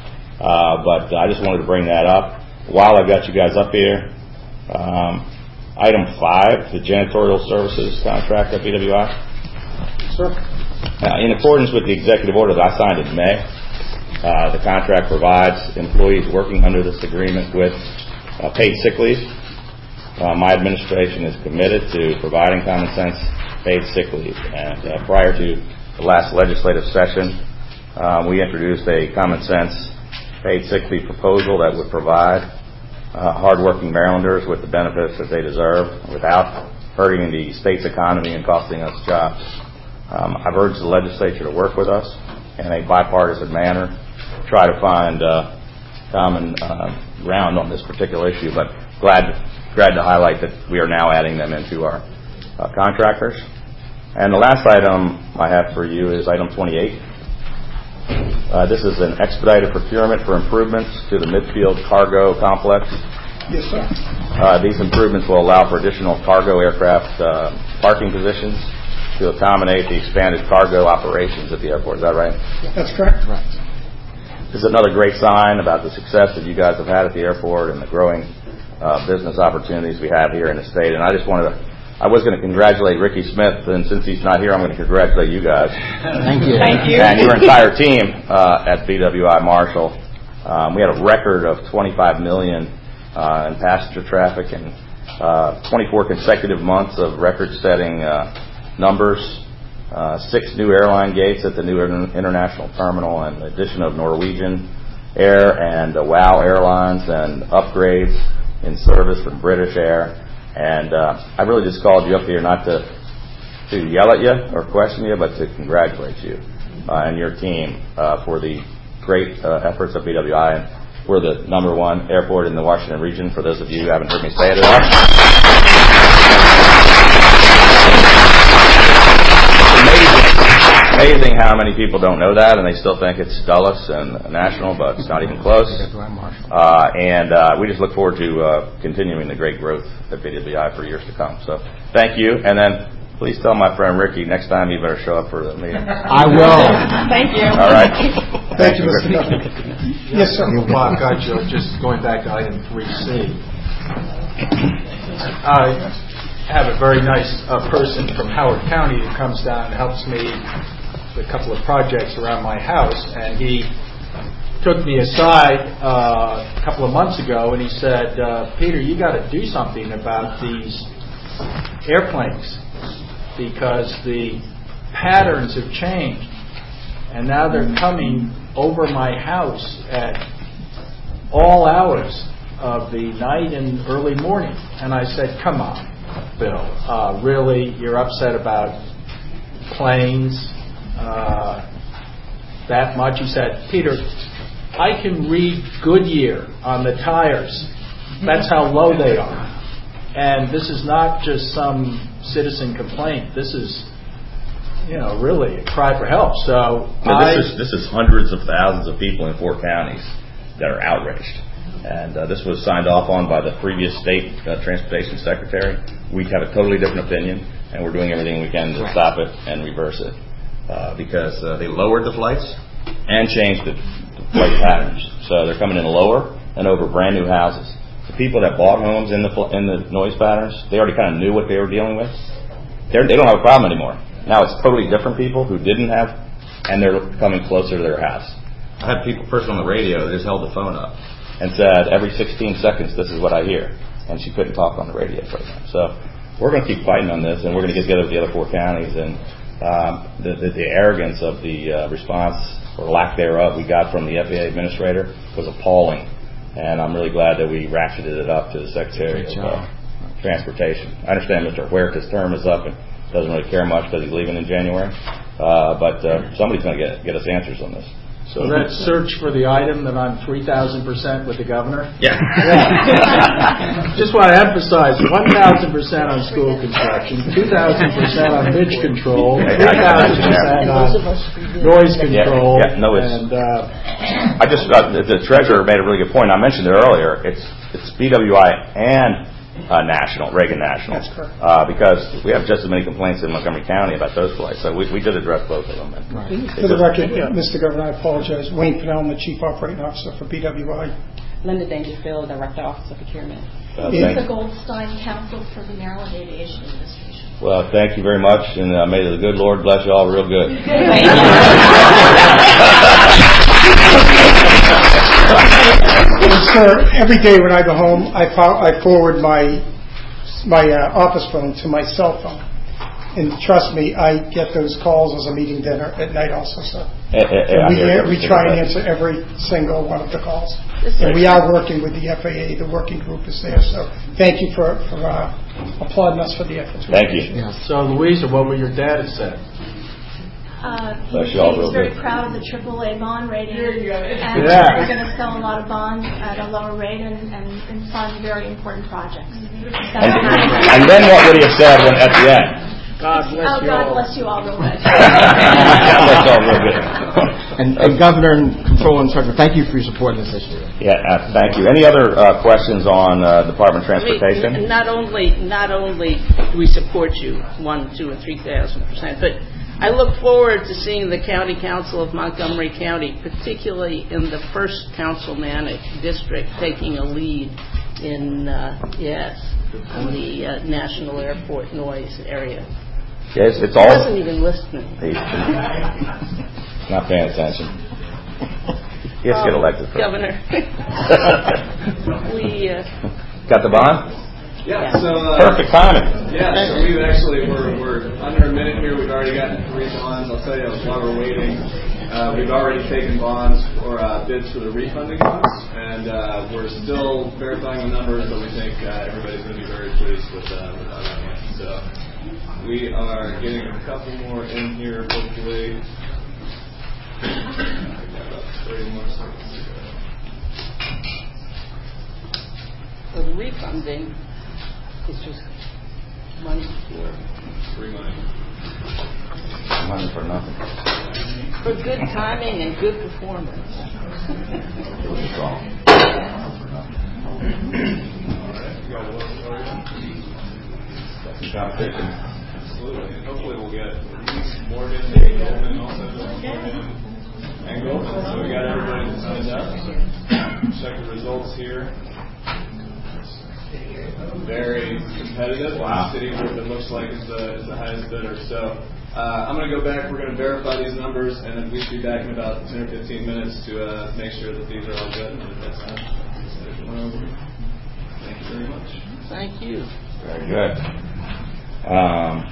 Uh, but I just wanted to bring that up. While I've got you guys up here, um, item five, the janitorial services contract at B W I. Sir. Uh, in accordance with the executive order that I signed in May, uh, the contract provides employees working under this agreement with uh, paid sick leave. Uh, my administration is committed to providing common sense paid sick leave. And uh, prior to the last legislative session, uh, we introduced a common sense paid sick leave proposal that would provide uh, hardworking Marylanders with the benefits that they deserve without hurting the state's economy and costing us jobs. Um, I've urged the legislature to work with us in a bipartisan manner, try to find uh, common uh, ground on this particular issue, but glad glad to highlight that we are now adding them into our uh, contractors. And the last item I have for you is item twenty-eight. Uh, this is an expedited procurement for improvements to the midfield cargo complex. Yes, sir. Uh, these improvements will allow for additional cargo aircraft uh, parking positions to accommodate the expanded cargo operations at the airport. Is that right? That's correct. Right. This is another great sign about the success that you guys have had at the airport and the growing uh, business opportunities we have here in the state. And I just wanted to, I was going to congratulate Ricky Smith, and since he's not here, I'm going to congratulate you guys. Thank you. Thank you. And your entire team uh, at B W I Marshall. Um, we had a record of twenty-five million uh, in passenger traffic and uh, twenty-four consecutive months of record-setting uh, numbers. Uh, six new airline gates at the new international terminal, and the addition of Norwegian Air and uh, WOW Airlines, and upgrades in service from British Air. And uh, I really just called you up here not to to yell at you or question you, but to congratulate you uh, and your team uh, for the great uh, efforts of B W I. And we're the number one airport in the Washington region, for those of you who haven't heard me say it enough. It's amazing how many people don't know that, and they still think it's Dulles and National, but it's not even close. Uh, and uh, we just look forward to uh, continuing the great growth at B W I for years to come. So thank you, and then please tell my friend Ricky next time you better show up for the meeting. I will. Thank you. All right. Thank you, Mister Governor. Yes, sir. Bob Gutschel, just going back to item three C. I have a very nice uh, person from Howard County who comes down and helps me with a couple of projects around my house, and he took me aside uh, a couple of months ago and he said, uh, Peter, you got to do something about these airplanes because the patterns have changed, and now they're coming over my house at all hours of the night and early morning. And I said, come on, Bill, uh, really, you're upset about planes uh, that much? He said, Peter, I can read Goodyear on the tires That's how low they are. And this is not just some citizen complaint. This is, you know, really a cry for help. So no, I, this is this is hundreds of thousands of people in four counties that are outraged. And uh, this was signed off on by the previous state uh, transportation secretary. We have a totally different opinion, and we're doing everything we can to right. stop it and reverse it uh, because uh, they lowered the flights and changed the, the flight patterns. So they're coming in lower and over brand new houses. The people that bought homes in the in the noise patterns, they already kind of knew what they were dealing with. They're, they don't have a problem anymore. Now it's totally different people who didn't have, and they're coming closer to their house. I had people, person on the radio that just held the phone up and said, every sixteen seconds, this is what I hear. And she couldn't talk on the radio for them. So we're going to keep fighting on this, and we're going to get together with the other four counties. And um, the, the, the arrogance of the uh, response, or lack thereof, we got from the F A A administrator was appalling. And I'm really glad that we ratcheted it up to the Secretary of uh, Transportation. I understand Mister Huerta's term is up and doesn't really care much because he's leaving in January. Uh, but uh, somebody's going to get get us answers on this. So that search for the item that I'm three thousand percent with the governor? Yeah. yeah. Just want to emphasize, one thousand percent on school construction, two thousand percent on bitch control, three thousand percent on noise control. Yeah, yeah, no, it's, and, uh, I just, uh, the, the treasurer made a really good point. I mentioned it earlier. It's it's B W I and uh, National, Reagan National. That's correct. Uh, because we have just as many complaints in Montgomery County about those flights. So we, we did address both of them. Right. For the record, Mister Governor, I apologize. Wayne Pennell, the Chief Operating Officer for B W I. Linda Dangerfield, Director, Office of Procurement. Uh, Lisa Goldstein, Counsel for the Maryland Aviation Administration. Well, thank you very much, and uh, may the good Lord bless you all real good. Thank you. Well, sir, every day when I go home, I, fo- I forward my my uh, office phone to my cell phone. And trust me, I get those calls as I'm eating dinner at night also, sir. Uh, uh, we we try and answer every single one of the calls. And we are working with the F A A. The working group is there. So thank you for, for uh, applauding us for the efforts. Thank you. Yeah. So, Louisa, what would your dad have said? Uh, Bless he's you all real very good. proud of the triple A bond rating, and yeah. we're going to sell a lot of bonds at a lower rate and, and, and fund very important projects. And, and then what would he have said when, at the end? God bless oh, you God all. bless you all real good. God bless you all real good. And, and Governor and Controller and Treasurer, thank you for your support in this issue. Yeah, uh, thank you. Any other uh, questions on uh, Department of Transportation? I mean, not only not only do we support you one, two, and three thousand percent, but I look forward to seeing the County Council of Montgomery County, particularly in the first councilmanic district, taking a lead in uh, yes, in the uh, National Airport noise area. Yes, it's He all. wasn't even listening. He's not paying attention. He has to get elected. Oh, Governor. we uh, got the bond. Yeah. So uh, perfect timing. Yeah. So we actually we're we're under a minute here. We've already gotten three bonds. I'll tell you while we're waiting. Uh, we've already taken bonds or uh, bids for the refunding bonds, and uh, we're still verifying the numbers, but we think uh, everybody's going to be very pleased with, uh, with how that went. So we are getting a couple more in here, hopefully. I've got about thirty more seconds to go. The refunding is just money for free money. Money for nothing. For good timing and good performance. It was strong. All right, you got one for you. Some competition. Absolutely, and hopefully we'll get Morgan and Goldman also. And Goldman, so we got everybody signed up. Check the results here. Very competitive. Wow. Citigroup, it looks like, is the, is the highest bidder. So uh, I'm going to go back. We're going to verify these numbers, and then we should be back in about ten or fifteen minutes to uh, make sure that these are all good. And that's uh, Thank you very much. Thank you. Very good. Um,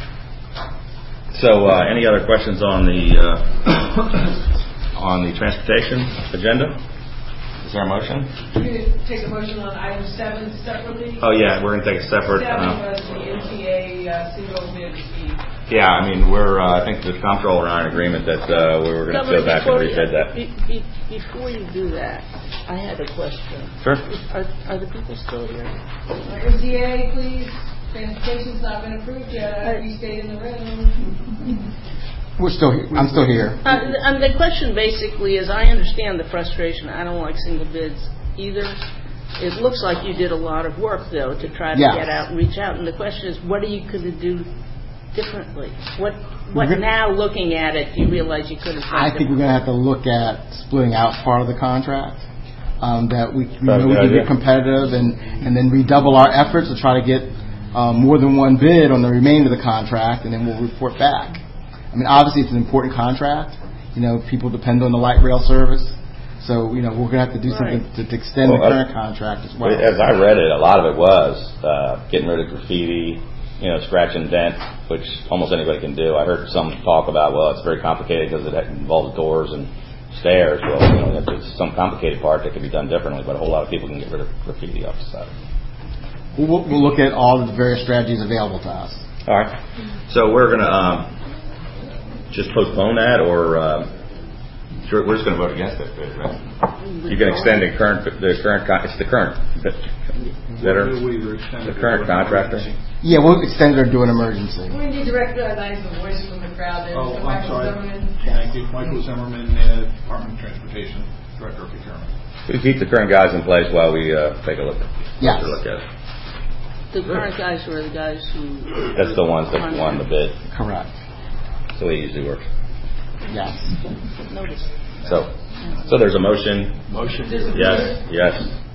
so, uh, any other questions on the uh, on the transportation agenda? Is there a motion? You could take a motion on item seven separately. Oh yeah, we're going to take a separate. Seven Uh, was the N T A uh, single bid fee. Yeah, I mean, we're, uh, I think the comptroller and I are in agreement that uh, we were going to go back and rebid that. Be, be, before you do that, I had a question. Sure. Are, are the people still here? M D A, please. Transportation's not been approved yet. I hope you stay in the room. We're still here. I'm still here. Uh, and the question basically is, I understand the frustration. I don't like single bids either. It looks like you did a lot of work, though, to try to yes. get out and reach out. And the question is, what are you going to do differently? What what gonna, now, looking at it, do you realize you could have done I think we're going to have to look at splitting out part of the contract. Um, that we, we know we can be competitive and, and then redouble our efforts to try to get um, more than one bid on the remainder of the contract, and then we'll report back. I mean, obviously, it's an important contract. You know, people depend on the light rail service. So, you know, we're going to have to do right. something to, to extend well, the current uh, contract as well. As I read it, a lot of it was uh, getting rid of graffiti, you know, scratch and dent, which almost anybody can do. I heard some talk about, well, it's very complicated because it involves doors and stairs. Well, you know, if it's some complicated part that can be done differently, but a whole lot of people can get rid of graffiti off the side. We'll, we'll look at all of the various strategies available to us. All right. So we're going to um, just postpone that, or uh, sure, we're just going to vote against it, right? You can extend the current, the current, it's the current bidder, the current contractor. Yeah, we'll extend it or do an emergency. We need to recognize the voice from the crowd there. Oh, so I'm Michael sorry. Zimmerman. Thank you. Michael Zimmerman, uh, Department of Transportation, Director of Procurement. We keep the current guys in place while we uh, take a look, yes. look at it. The current guys were the guys who... That's the ones that won the bid. Correct. That's the way it usually works. Yes. Notice. So, so there's a motion. Motion. Yes, yes.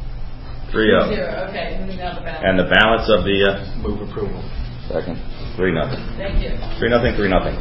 Three oh. Zero. Okay, moving down the balance. And the balance of the... Uh, Move approval. Second. Three nothing. Thank you. Three nothing, three nothing.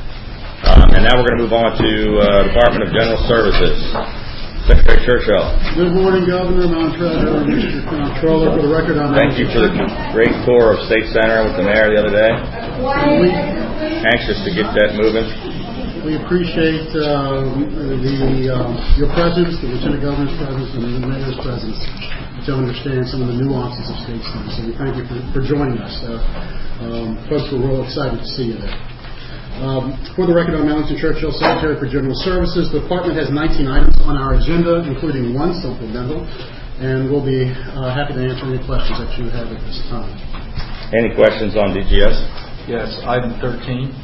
Um, and now we're going to move on to uh, Department of General Services. Secretary Churchill. Good morning, Governor, Madam Treasurer, Mister Comptroller. For the record, I'm Thank you for the great tour of State Center with the mayor the other day. We, Anxious to get that moving. we appreciate uh, the uh, your presence, the Lieutenant Governor's presence, and the Mayor's presence to understand some of the nuances of State Center. So we thank you for, for joining us. Uh, um, folks were real excited to see you there. Um, for the record, I'm Ellington Churchill, Secretary for General Services. The Department has nineteen items on our agenda, including one supplemental, and we'll be uh, happy to answer any questions that you have at this time. Any questions on D G S? Yes, item thirteen.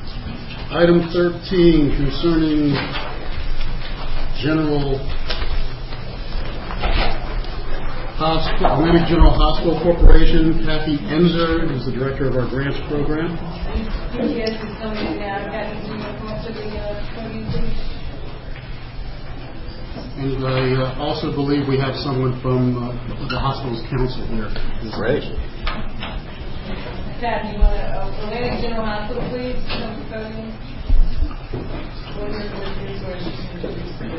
Item thirteen concerning General Hospital, Atlantic General Hospital Corporation. Kathy Enzer is the director of our grants program. D G S is coming in now. Kathy, can you come up to the uh, podium, please? And I uh, also believe we have someone from uh, the hospital's council here. Great. Kathy, you want to, uh, Atlantic General Hospital, please, come to the podium. What are your resources to introduce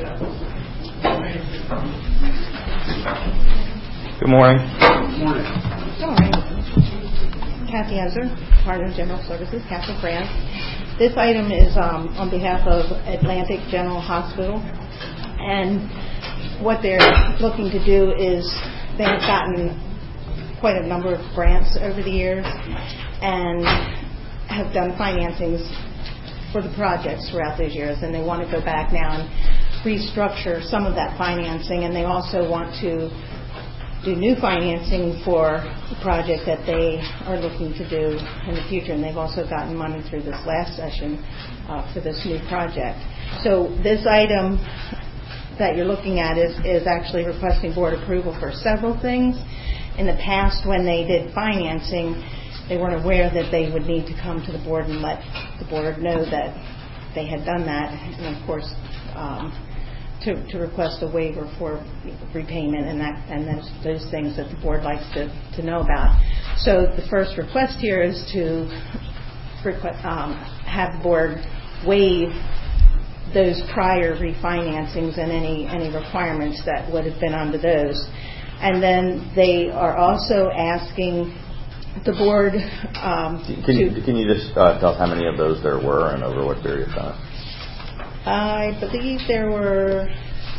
you? Good morning. Good morning. Good morning. Kathy Enzer, Department of General Services, Castle France. This item is um, on behalf of Atlantic General Hospital, and what they're looking to do is they have gotten quite a number of grants over the years and have done financings for the projects throughout those years, and they want to go back now and restructure some of that financing, and they also want to do new financing for the project that they are looking to do in the future, and they've also gotten money through this last session uh, for this new project. So this item that you're looking at is, is actually requesting board approval for several things. In the past, when they did financing, they weren't aware that they would need to come to the board and let the board know that they had done that, and of course um, To, to request a waiver for repayment and that and those, those things that the board likes to, to know about. So the first request here is to request, um, have the board waive those prior refinancings and any any requirements that would have been under those. And then they are also asking the board um, Can you, to, can you just uh, tell us how many of those there were and over what period of time? I believe there were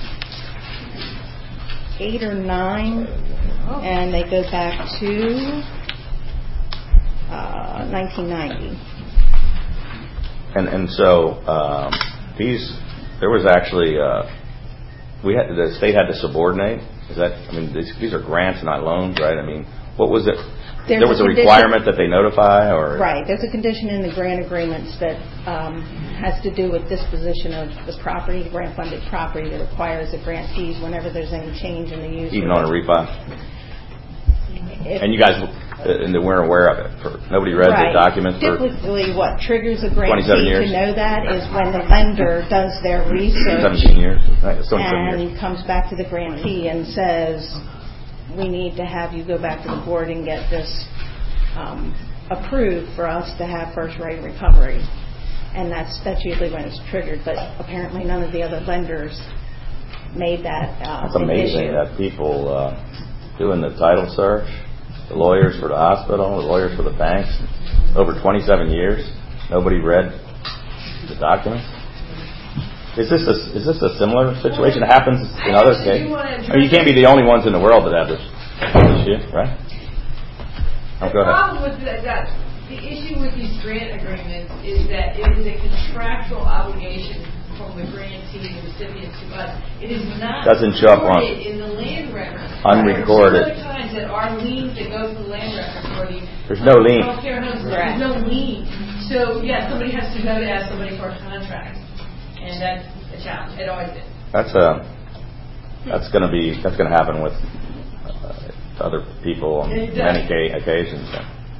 eight or nine, and they go back to uh, nineteen ninety. And and so um, these, there was actually uh, we had the state had to subordinate. Is that? I mean, these, these are grants, not loans, right? I mean, what was it? There's there was a, a requirement that they notify, or right. There's a condition in the grant agreements that um, has to do with disposition of the property, grant-funded property, that requires the grantees, whenever there's any change in the use. Even on a refi. If, and you guys, uh, and they weren't aware of it. For, nobody read right. the documents. Typically, for what triggers a grantee years. to know that is when the lender does their research. Seventeen years. Right. And years. comes back to the grantee and says, we need to have you go back to the board and get this um, approved for us to have first right of recovery. And that's that's usually when it's triggered. But apparently none of the other lenders made that uh, It's amazing issue. that people uh, doing the title search, the lawyers for the hospital, the lawyers for the banks, over twenty-seven years, nobody read the documents. Is this a, is this a similar situation that happens in other states? I mean, you can't be the only ones in the world that have this issue, right? Oh, The go ahead. problem with that, that, the issue with these grant agreements is that it is a contractual obligation from the grantee and recipient to us. It is not Doesn't show up on recorded in the land record. unrecorded. There are some other times that are liens that go to the land record for the There's no lien. healthcare homes. There's no lien. So yeah, somebody has to go to ask somebody for a contract, and that's a challenge. It always is. That's a that's going to be that's going to happen with uh, other people on many ca- occasions.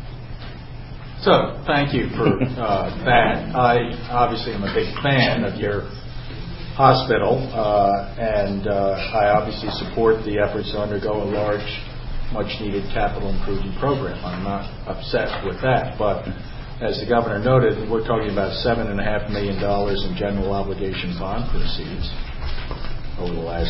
So, thank you for uh, that. I obviously am a big fan of your hospital, uh, and uh, I obviously support the efforts to undergo a large, much-needed capital improvement program. I'm not upset with that, but as the governor noted, we're talking about seven and a half million dollars in general obligation bond proceeds over the last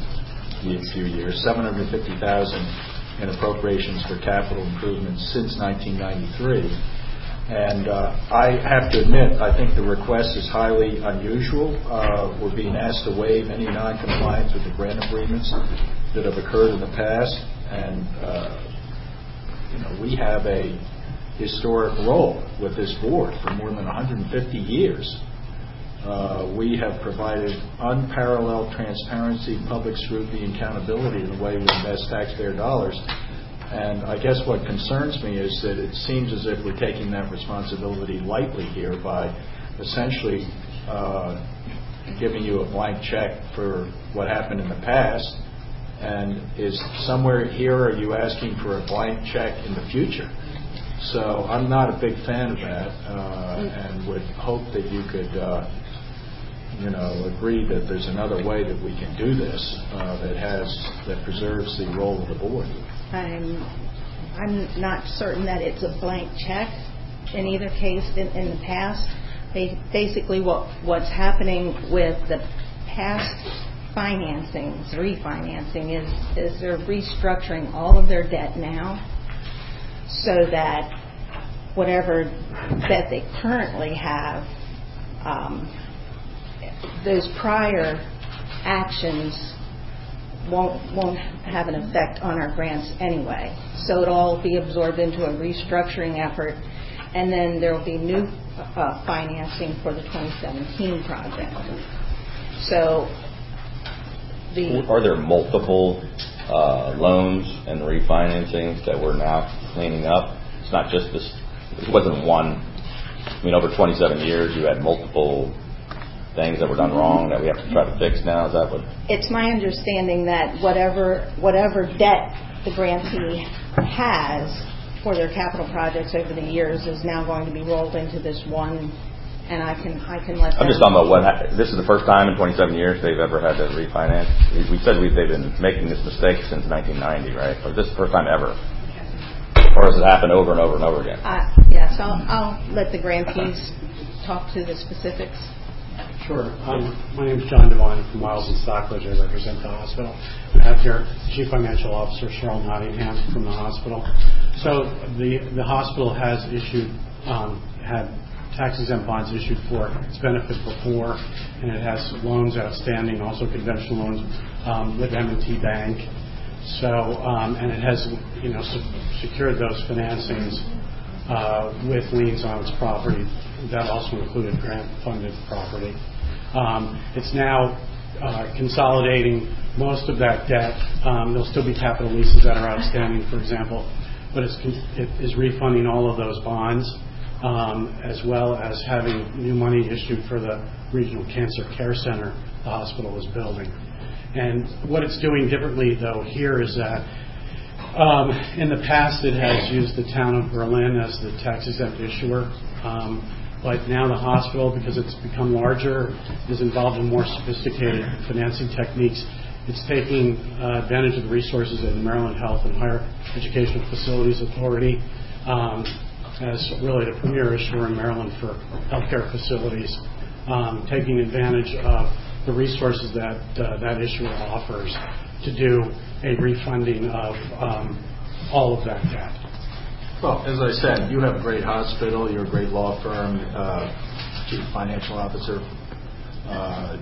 few years, seven hundred fifty thousand in appropriations for capital improvements since nineteen ninety-three. And uh, I have to admit, I think the request is highly unusual. Uh, we're being asked to waive any non-compliance with the grant agreements that have occurred in the past, and uh, you know, we have a historic role with this board for more than one hundred fifty years. Uh, we have provided unparalleled transparency, public scrutiny, and accountability in the way we invest taxpayer dollars. And I guess what concerns me is that it seems as if we're taking that responsibility lightly here by essentially uh, giving you a blank check for what happened in the past. And is somewhere here are you asking for a blank check in the future? So I'm not a big fan of that, uh, and would hope that you could, uh, you know, agree that there's another way that we can do this uh, that has that preserves the role of the board. I'm I'm not certain that it's a blank check in either case. In, in the past, they, basically what what's happening with the past financings, refinancing, is is they're restructuring all of their debt now, so that whatever debt they currently have, um, those prior actions won't won't have an effect on our grants anyway. So it'll all be absorbed into a restructuring effort, and then there will be new uh, financing for the twenty seventeen project. So the are there multiple uh, loans and refinancings that we're now cleaning up? It's not just this. It wasn't one. I mean, over twenty-seven years, you had multiple things that were done wrong that we have to try to fix now. Is that what? It's my understanding that whatever whatever debt the grantee has for their capital projects over the years is now going to be rolled into this one, and I can I can let. I'm just talking about what ha- this is the first time in twenty-seven years they've ever had to refinance. We said we they've been making this mistake since nineteen ninety, right? Or this is the first time ever, or has it happened over and over and over again? Uh, yes, I'll, I'll let the grantees talk to the specifics. Sure. Um, my name is John Devine from Wiles and Stockbridge. I represent the hospital. I have here Chief Financial Officer Cheryl Nottingham from the hospital. So the the hospital has issued um, had tax-exempt bonds issued for its benefit before, and it has loans outstanding, also conventional loans um, with M and T Bank. So um, and it has you know se- secured those financings uh, with liens on its property that also included grant-funded property. Um, It's now uh, consolidating most of that debt. Um, There'll still be capital leases that are outstanding, for example, but it's, it is refunding all of those bonds, um, as well as having new money issued for the Regional Cancer Care Center the hospital is building. And what it's doing differently, though, here is that um, in the past it has used the town of Berlin as the tax-exempt issuer. Um, But now the hospital, because it's become larger, is involved in more sophisticated financing techniques. It's taking uh, advantage of the resources of the Maryland Health and Higher Educational Facilities Authority um, as really the premier issuer in Maryland for healthcare facilities, um, taking advantage of the resources that uh, that issuer offers to do a refunding of um, all of that debt. Well, as I said, you have a great hospital. You're a great law firm, uh, chief financial officer. Uh,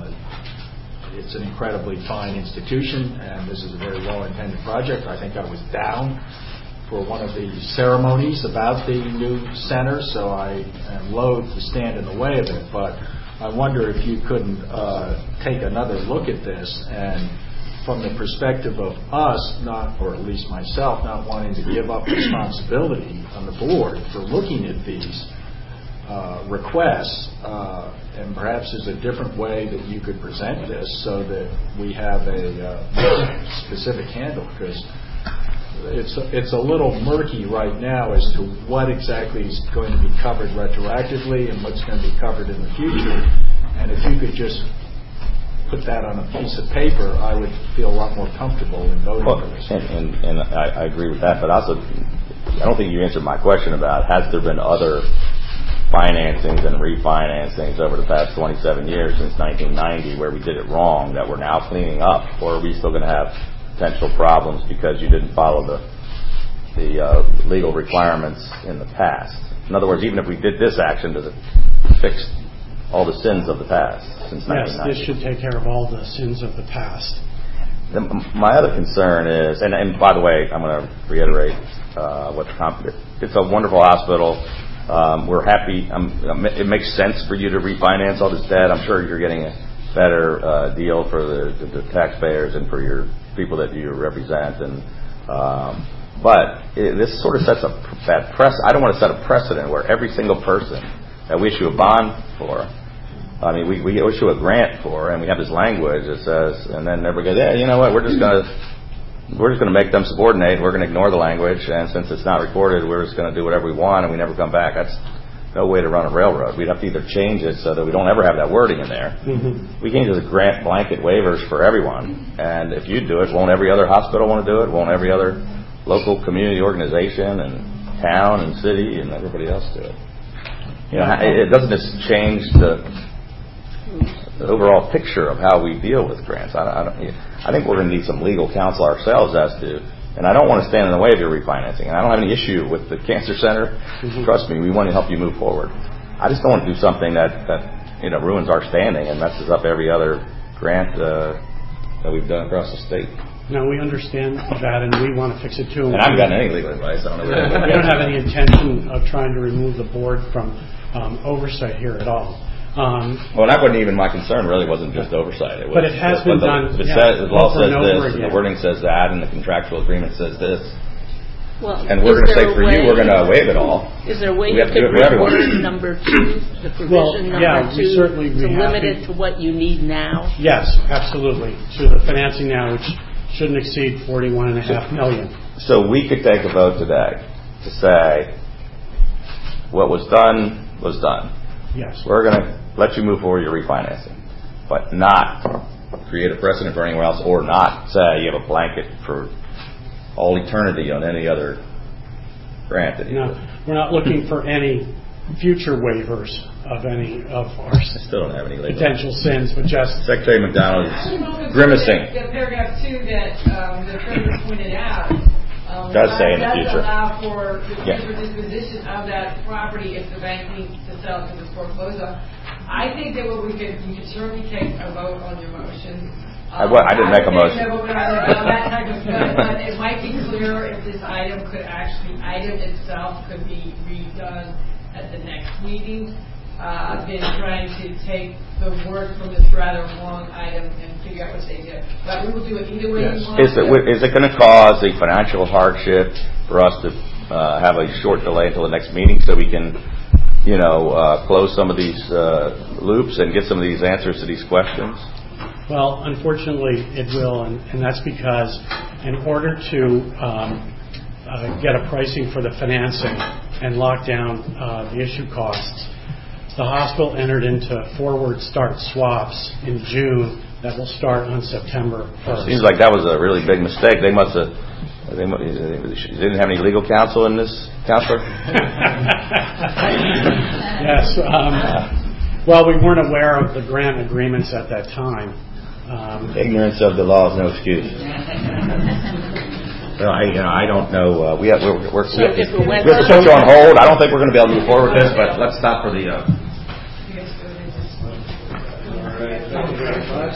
uh, it's an incredibly fine institution, and this is a very well-intended project. I think I was down for one of the ceremonies about the new center, so I am loath to stand in the way of it. But I wonder if you couldn't uh, take another look at this and, from the perspective of us, not, or at least myself, not wanting to give up responsibility on the board for looking at these uh, requests, uh, and perhaps there's a different way that you could present this so that we have a uh, specific handle, because it's it's a little murky right now as to what exactly is going to be covered retroactively and what's going to be covered in the future. And if you could just put that on a piece of paper, I would feel a lot more comfortable in voting well, for this. And, and, and I, I agree with that, but also I don't think you answered my question about has there been other financings and refinancings over the past twenty-seven years since nineteen ninety where we did it wrong that we're now cleaning up, or are we still going to have potential problems because you didn't follow the the uh, legal requirements in the past? In other words, even if we did this action, does it fix all the sins of the past since nineteen ninety? Yes, this should take care of all the sins of the past. The, my other concern is, and, and by the way, I'm going to reiterate uh, what the comp- it's a wonderful hospital. Um, we're happy. Um, it makes sense for you to refinance all this debt. I'm sure you're getting a better uh, deal for the, the, the taxpayers and for your people that you represent. And um, but it, this sort of sets a that press. I don't want to set a precedent where every single person that we issue a bond for, I mean, we, we issue a grant for, and we have this language that says, and then everybody goes, yeah, you know what, we're just going to we're just going to make them subordinate. We're going to ignore the language, and since it's not recorded, we're just going to do whatever we want, and we never come back. That's no way to run a railroad. We'd have to either change it so that we don't ever have that wording in there. Mm-hmm. We can't just grant blanket waivers for everyone, and if you do it, won't every other hospital want to do it? Won't every other local community organization and town and city and everybody else do it? You know, it doesn't just change the, the overall picture of how we deal with grants. I, I, don't, I think we're going to need some legal counsel ourselves as to, and I don't want to stand in the way of your refinancing. And I don't have any issue with the cancer center. Mm-hmm. Trust me, we want to help you move forward. I just don't want to do something that, that you know ruins our standing and messes up every other grant uh, that we've done across the state. No, we understand that, and we want to fix it too. And I haven't gotten any legal advice. I don't know. We don't have any intention of trying to remove the board from um, oversight here at all. Um, well, that wasn't even my concern. Really, wasn't just oversight. It was, but it has been the, done. It Yeah, says, the law says and this, again. and the wording says that, and the contractual agreement says this. Well, and we're going to say for you, we're going to waive it all. Is there a way we you have to could do it for everyone. reword number two, the provision well, number yeah, two, we certainly to be limit happy. it to what you need now? Yes, absolutely. To the financing now, which shouldn't exceed forty-one and a half million. So we could take a vote today to say what was done was done. Yes. We're going to let you move forward your refinancing, but not create a precedent for anywhere else, or not say you have a blanket for all eternity on any other grant that you No, do. we're not looking for any future waivers of any of our I still don't have any legal potential sins, but just Secretary McDonald is grimacing. The paragraph two that um, the attorney pointed out um, does say in the does future. allow for the Yeah. future disposition of that property if the bank needs to sell to the foreclosure. I think that what we could we could certainly take a vote on your motion. I, well, I didn't make a motion. That type of stuff, but it might be clearer if this item could actually, item itself could be redone at the next meeting. Uh, I've been trying to take the work from this rather long item and figure out what they do. But we will do it either way you want. Is it, is it going to cause a financial hardship for us to uh, have a short delay until the next meeting so we can, you know, uh, close some of these uh, loops and get some of these answers to these questions? Well, unfortunately, it will, and, and that's because in order to um, uh, get a pricing for the financing and lock down uh, the issue costs, the hospital entered into forward start swaps in June that will start on September first. It seems like that was a really big mistake. They must have, they, they didn't have any legal counsel in this, counselor? Yes. Um, well, we weren't aware of the grant agreements at that time. Um, Ignorance of the law is no excuse. Well, I, you know, I don't know. Uh, we have, we're, we're, So we have, if it went we have to put you on hold. I don't think we're going to be able to move forward with this, but let's stop for the. Uh, All right. Thank you very much.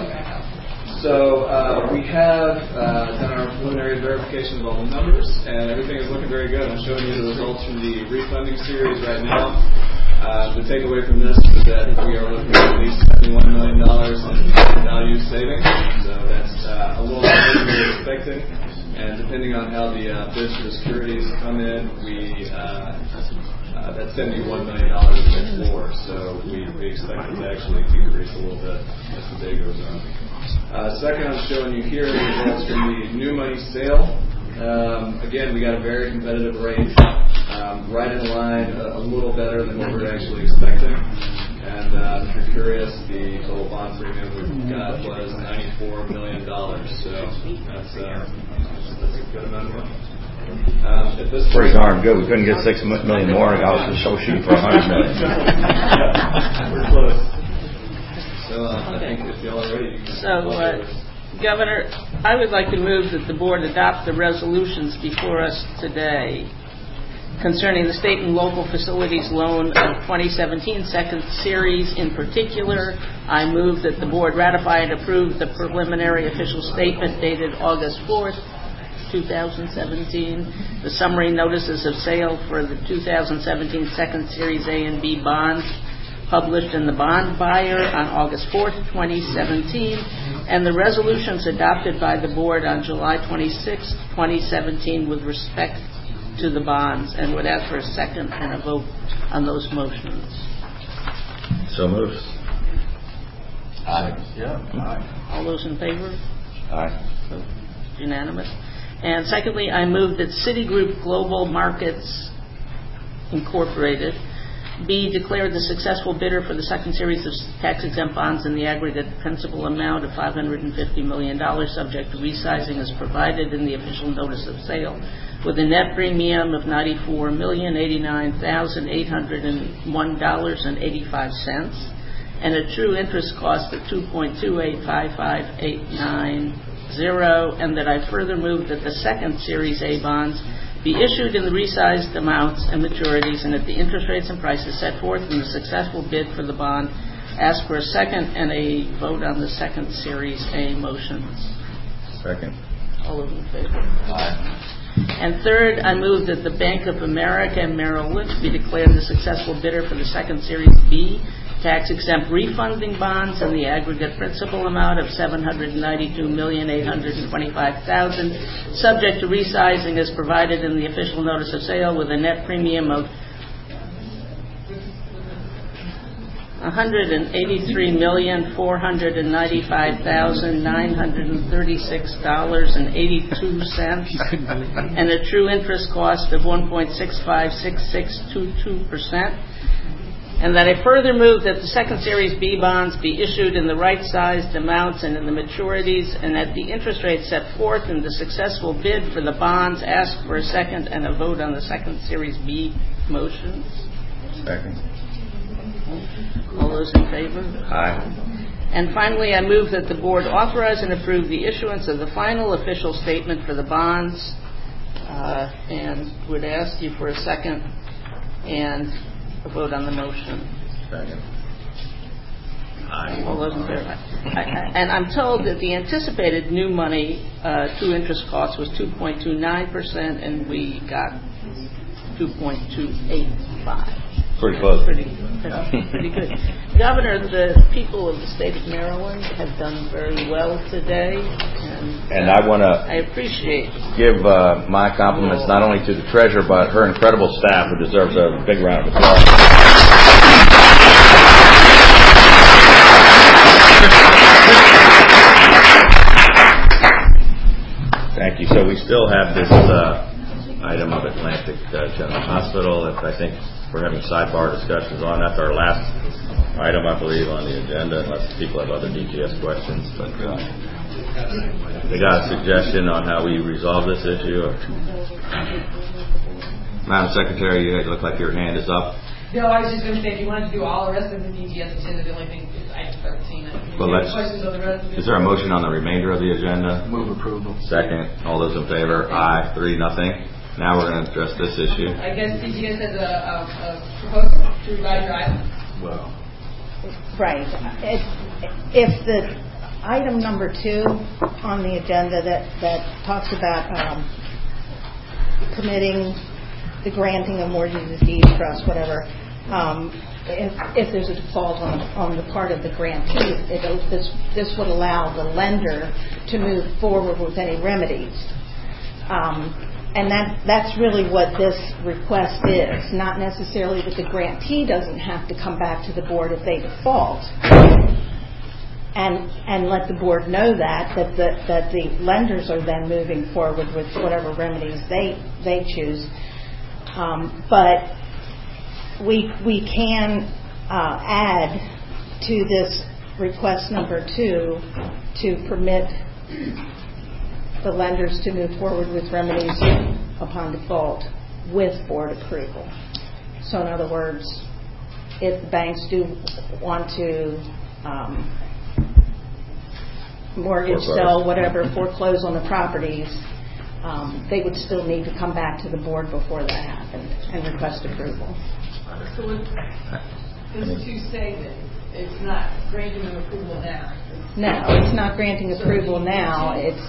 So uh, we have uh, done our preliminary verification of all the numbers, and everything is looking very good. I'm showing you the results from the refunding series right now. Uh, the takeaway from this is that we are looking at at least seventy-one million dollars in value savings. So that's uh, a little more than we were expecting. And depending on how the uh, bids for the securities come in, we uh, uh, that seventy-one million dollars is more. So we, we expect it to actually decrease a little bit as the day goes on. Uh, second, I'm showing you here the results from the new money sale. Um, again, we got a very competitive rate, um, right in line, a, a little better than what we were actually expecting. And uh, if you're curious, the total bond premium we got was ninety-four million dollars. So that's, uh, that's a good amount of money. Um, at this pretty darn good. We couldn't get six million more. I was just so shooting for a hundred million. Yeah, we're close. So uh, I think if y'all are ready, you can So, uh, Governor, I would like to move that the board adopt the resolutions before us today concerning the state and local facilities loan of twenty seventeen second series. In particular, I move that the board ratify and approve the preliminary official statement dated August fourth, two thousand seventeen, the summary notices of sale for the two thousand seventeen second series A and B bonds published in the bond buyer on August fourth, twenty seventeen, and the resolutions adopted by the board on July twenty-sixth, twenty seventeen with respect to the bonds, and would ask for a second and a vote on those motions. So moved. Aye. Yeah. Aye. All those in favor? Aye. Unanimous. And secondly, I move that Citigroup Global Markets Incorporated be declared the successful bidder for the second series of tax-exempt bonds in the aggregate principal amount of five hundred fifty million dollars, subject to resizing as provided in the official notice of sale, with a net premium of ninety-four million eighty-nine thousand eight hundred one dollars and eighty-five cents and a true interest cost of two point two eight five five eight nine zero, and that I further move that the second Series A bonds be issued in the resized amounts and maturities and at the interest rates and prices set forth in the successful bid for the bond. Ask for a second and a vote on the second Series A motions. Second. All those in favor? Aye. And third, I move that the Bank of America and Merrill Lynch be declared the successful bidder for the second Series B tax-exempt refunding bonds in the aggregate principal amount of seven hundred ninety-two million eight hundred twenty-five thousand dollars, subject to resizing as provided in the official notice of sale, with a net premium of one hundred eighty-three million four hundred ninety-five thousand nine hundred thirty-six dollars and eighty-two cents and a true interest cost of one point six five six six two two percent. And that I further move that the second Series B bonds be issued in the right-sized amounts and in the maturities and at the interest rate set forth in the successful bid for the bonds. Ask for a second and a vote on the second Series B motions. Second. All those in favor? Aye. And finally, I move that the board authorize and approve the issuance of the final official statement for the bonds, uh, and would ask you for a second and a vote on the motion. Second. Aye. All those in favor? I, I, and I'm told that the anticipated new money uh, to interest cost was two point two nine percent, and we got two point two eight five. pretty close. Pretty, that's pretty good. Governor, the people of the state of Maryland have done very well today, and, and I want to I appreciate give uh, my compliments not only to the treasurer but her incredible staff, who deserves a big round of applause. Thank you. So we still have this uh, item of Atlantic uh, General Hospital. If I think we're having sidebar discussions on, that's our last item, I believe, on the agenda, unless people have other D G S questions. But uh, they got a suggestion on how we resolve this issue? Or? Madam Secretary, you look like your hand is up. No, I was just going to say, if you wanted to do all the rest of the D G S agenda, the only thing is item thirteen. Well, let's, questions on the rest of is there a motion on the remainder of the agenda? Move approval. Second. All those in favor? Aye. Three, nothing. Now we're going to address this issue. I guess D G S has a, a, a proposal to revise your item. Well. Right. If, if the item number two on the agenda that, that talks about um, permitting the granting of mortgages, deeds, trust, whatever, um, if, if there's a default on, on the part of the grantee, it, this, this would allow the lender to move forward with any remedies. Um, And that, that's really what this request is, not necessarily that the grantee doesn't have to come back to the board if they default, and and let the board know that, that the, that the lenders are then moving forward with whatever remedies they, they choose. Um, but we, we can uh, add to this request number two to permit the lenders to move forward with remedies upon default with board approval. So in other words, if the banks do want to um, mortgage, Foreclose. sell, whatever, foreclose on the properties, um, they would still need to come back to the board before that happened and request approval. So what does two say that it's not granting them approval now? No, it's not granting approval now. It's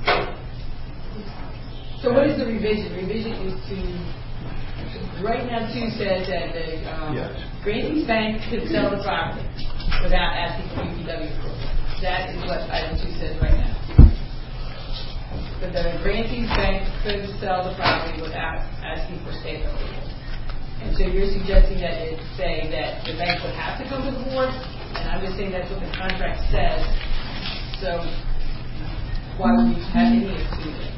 So what is the revision? Revision is to, right now two says that the um, yes. Grantee's bank could sell the property without asking for U P W approval. That is what item two says right now. But the Grantee's bank could sell the property without asking for state approval. And so you're suggesting that it say that the bank would have to come to the board, and I'm just saying that's what the contract says. So why would we have any exclusion?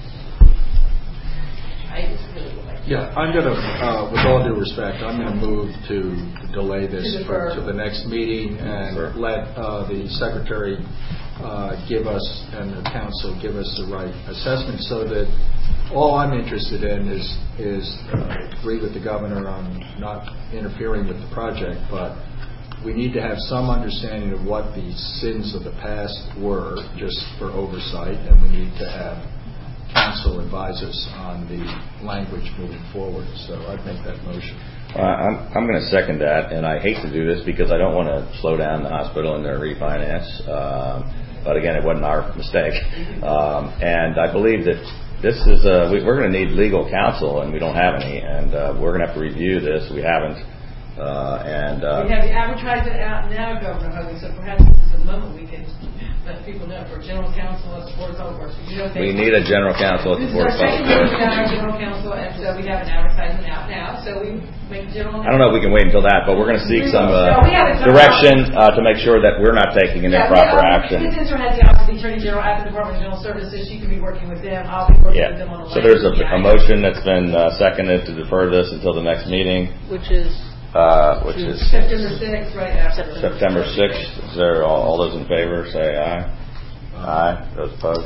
I just really would like to. Yeah, I'm going to, uh, with all due respect, I'm going to move to delay this To for, defer. to the next meeting and let uh, the secretary uh, give us, and the council give us the right assessment, so that all I'm interested in is, is uh, agree with the governor on not interfering with the project, but we need to have some understanding of what the sins of the past were, just for oversight, and we need to have council advise us on the language moving forward. So I'd make that motion. Uh, I'm, I'm going to second that, and I hate to do this because I don't want to slow down the hospital in their refinance. Um, but again, it wasn't our mistake. Um, and I believe that this is a, we, we're going to need legal counsel, and we don't have any. And uh, we're going to have to review this. We haven't. Uh, and uh, we have the advertisement out now, Governor Hogan, so perhaps this is a moment we can let people know for general counsel at the Board of Public Works. You know, we need a general counsel at the Board of Public Works. Works. This is our general counsel, and so we have an advertisement out now, so we make general. I don't know if we can wait until that, but we're going to seek some uh, no, we have direction uh, to make sure that we're not taking an yeah, improper we, um, action. This intern has the office of the Attorney General at the Department of General Services. She can be working with them. I'll be working Yeah. with them on the So there's a, a motion that's been uh, seconded to defer this until the next meeting. which is Uh, which is September sixth, right after. September sixth. Is there all, all those in favor say aye? Aye. Those opposed?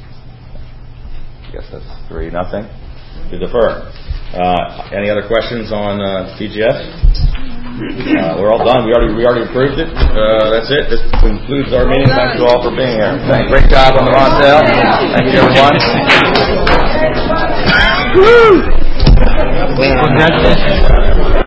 I guess that's three nothing to defer. Uh, any other questions on uh, D G S? Uh, we're all done. We already we already approved it. Uh, that's it. This concludes our meeting. Thank you all for being here. Thank, great job on the Ron sale. Thank you, everyone. Congratulations.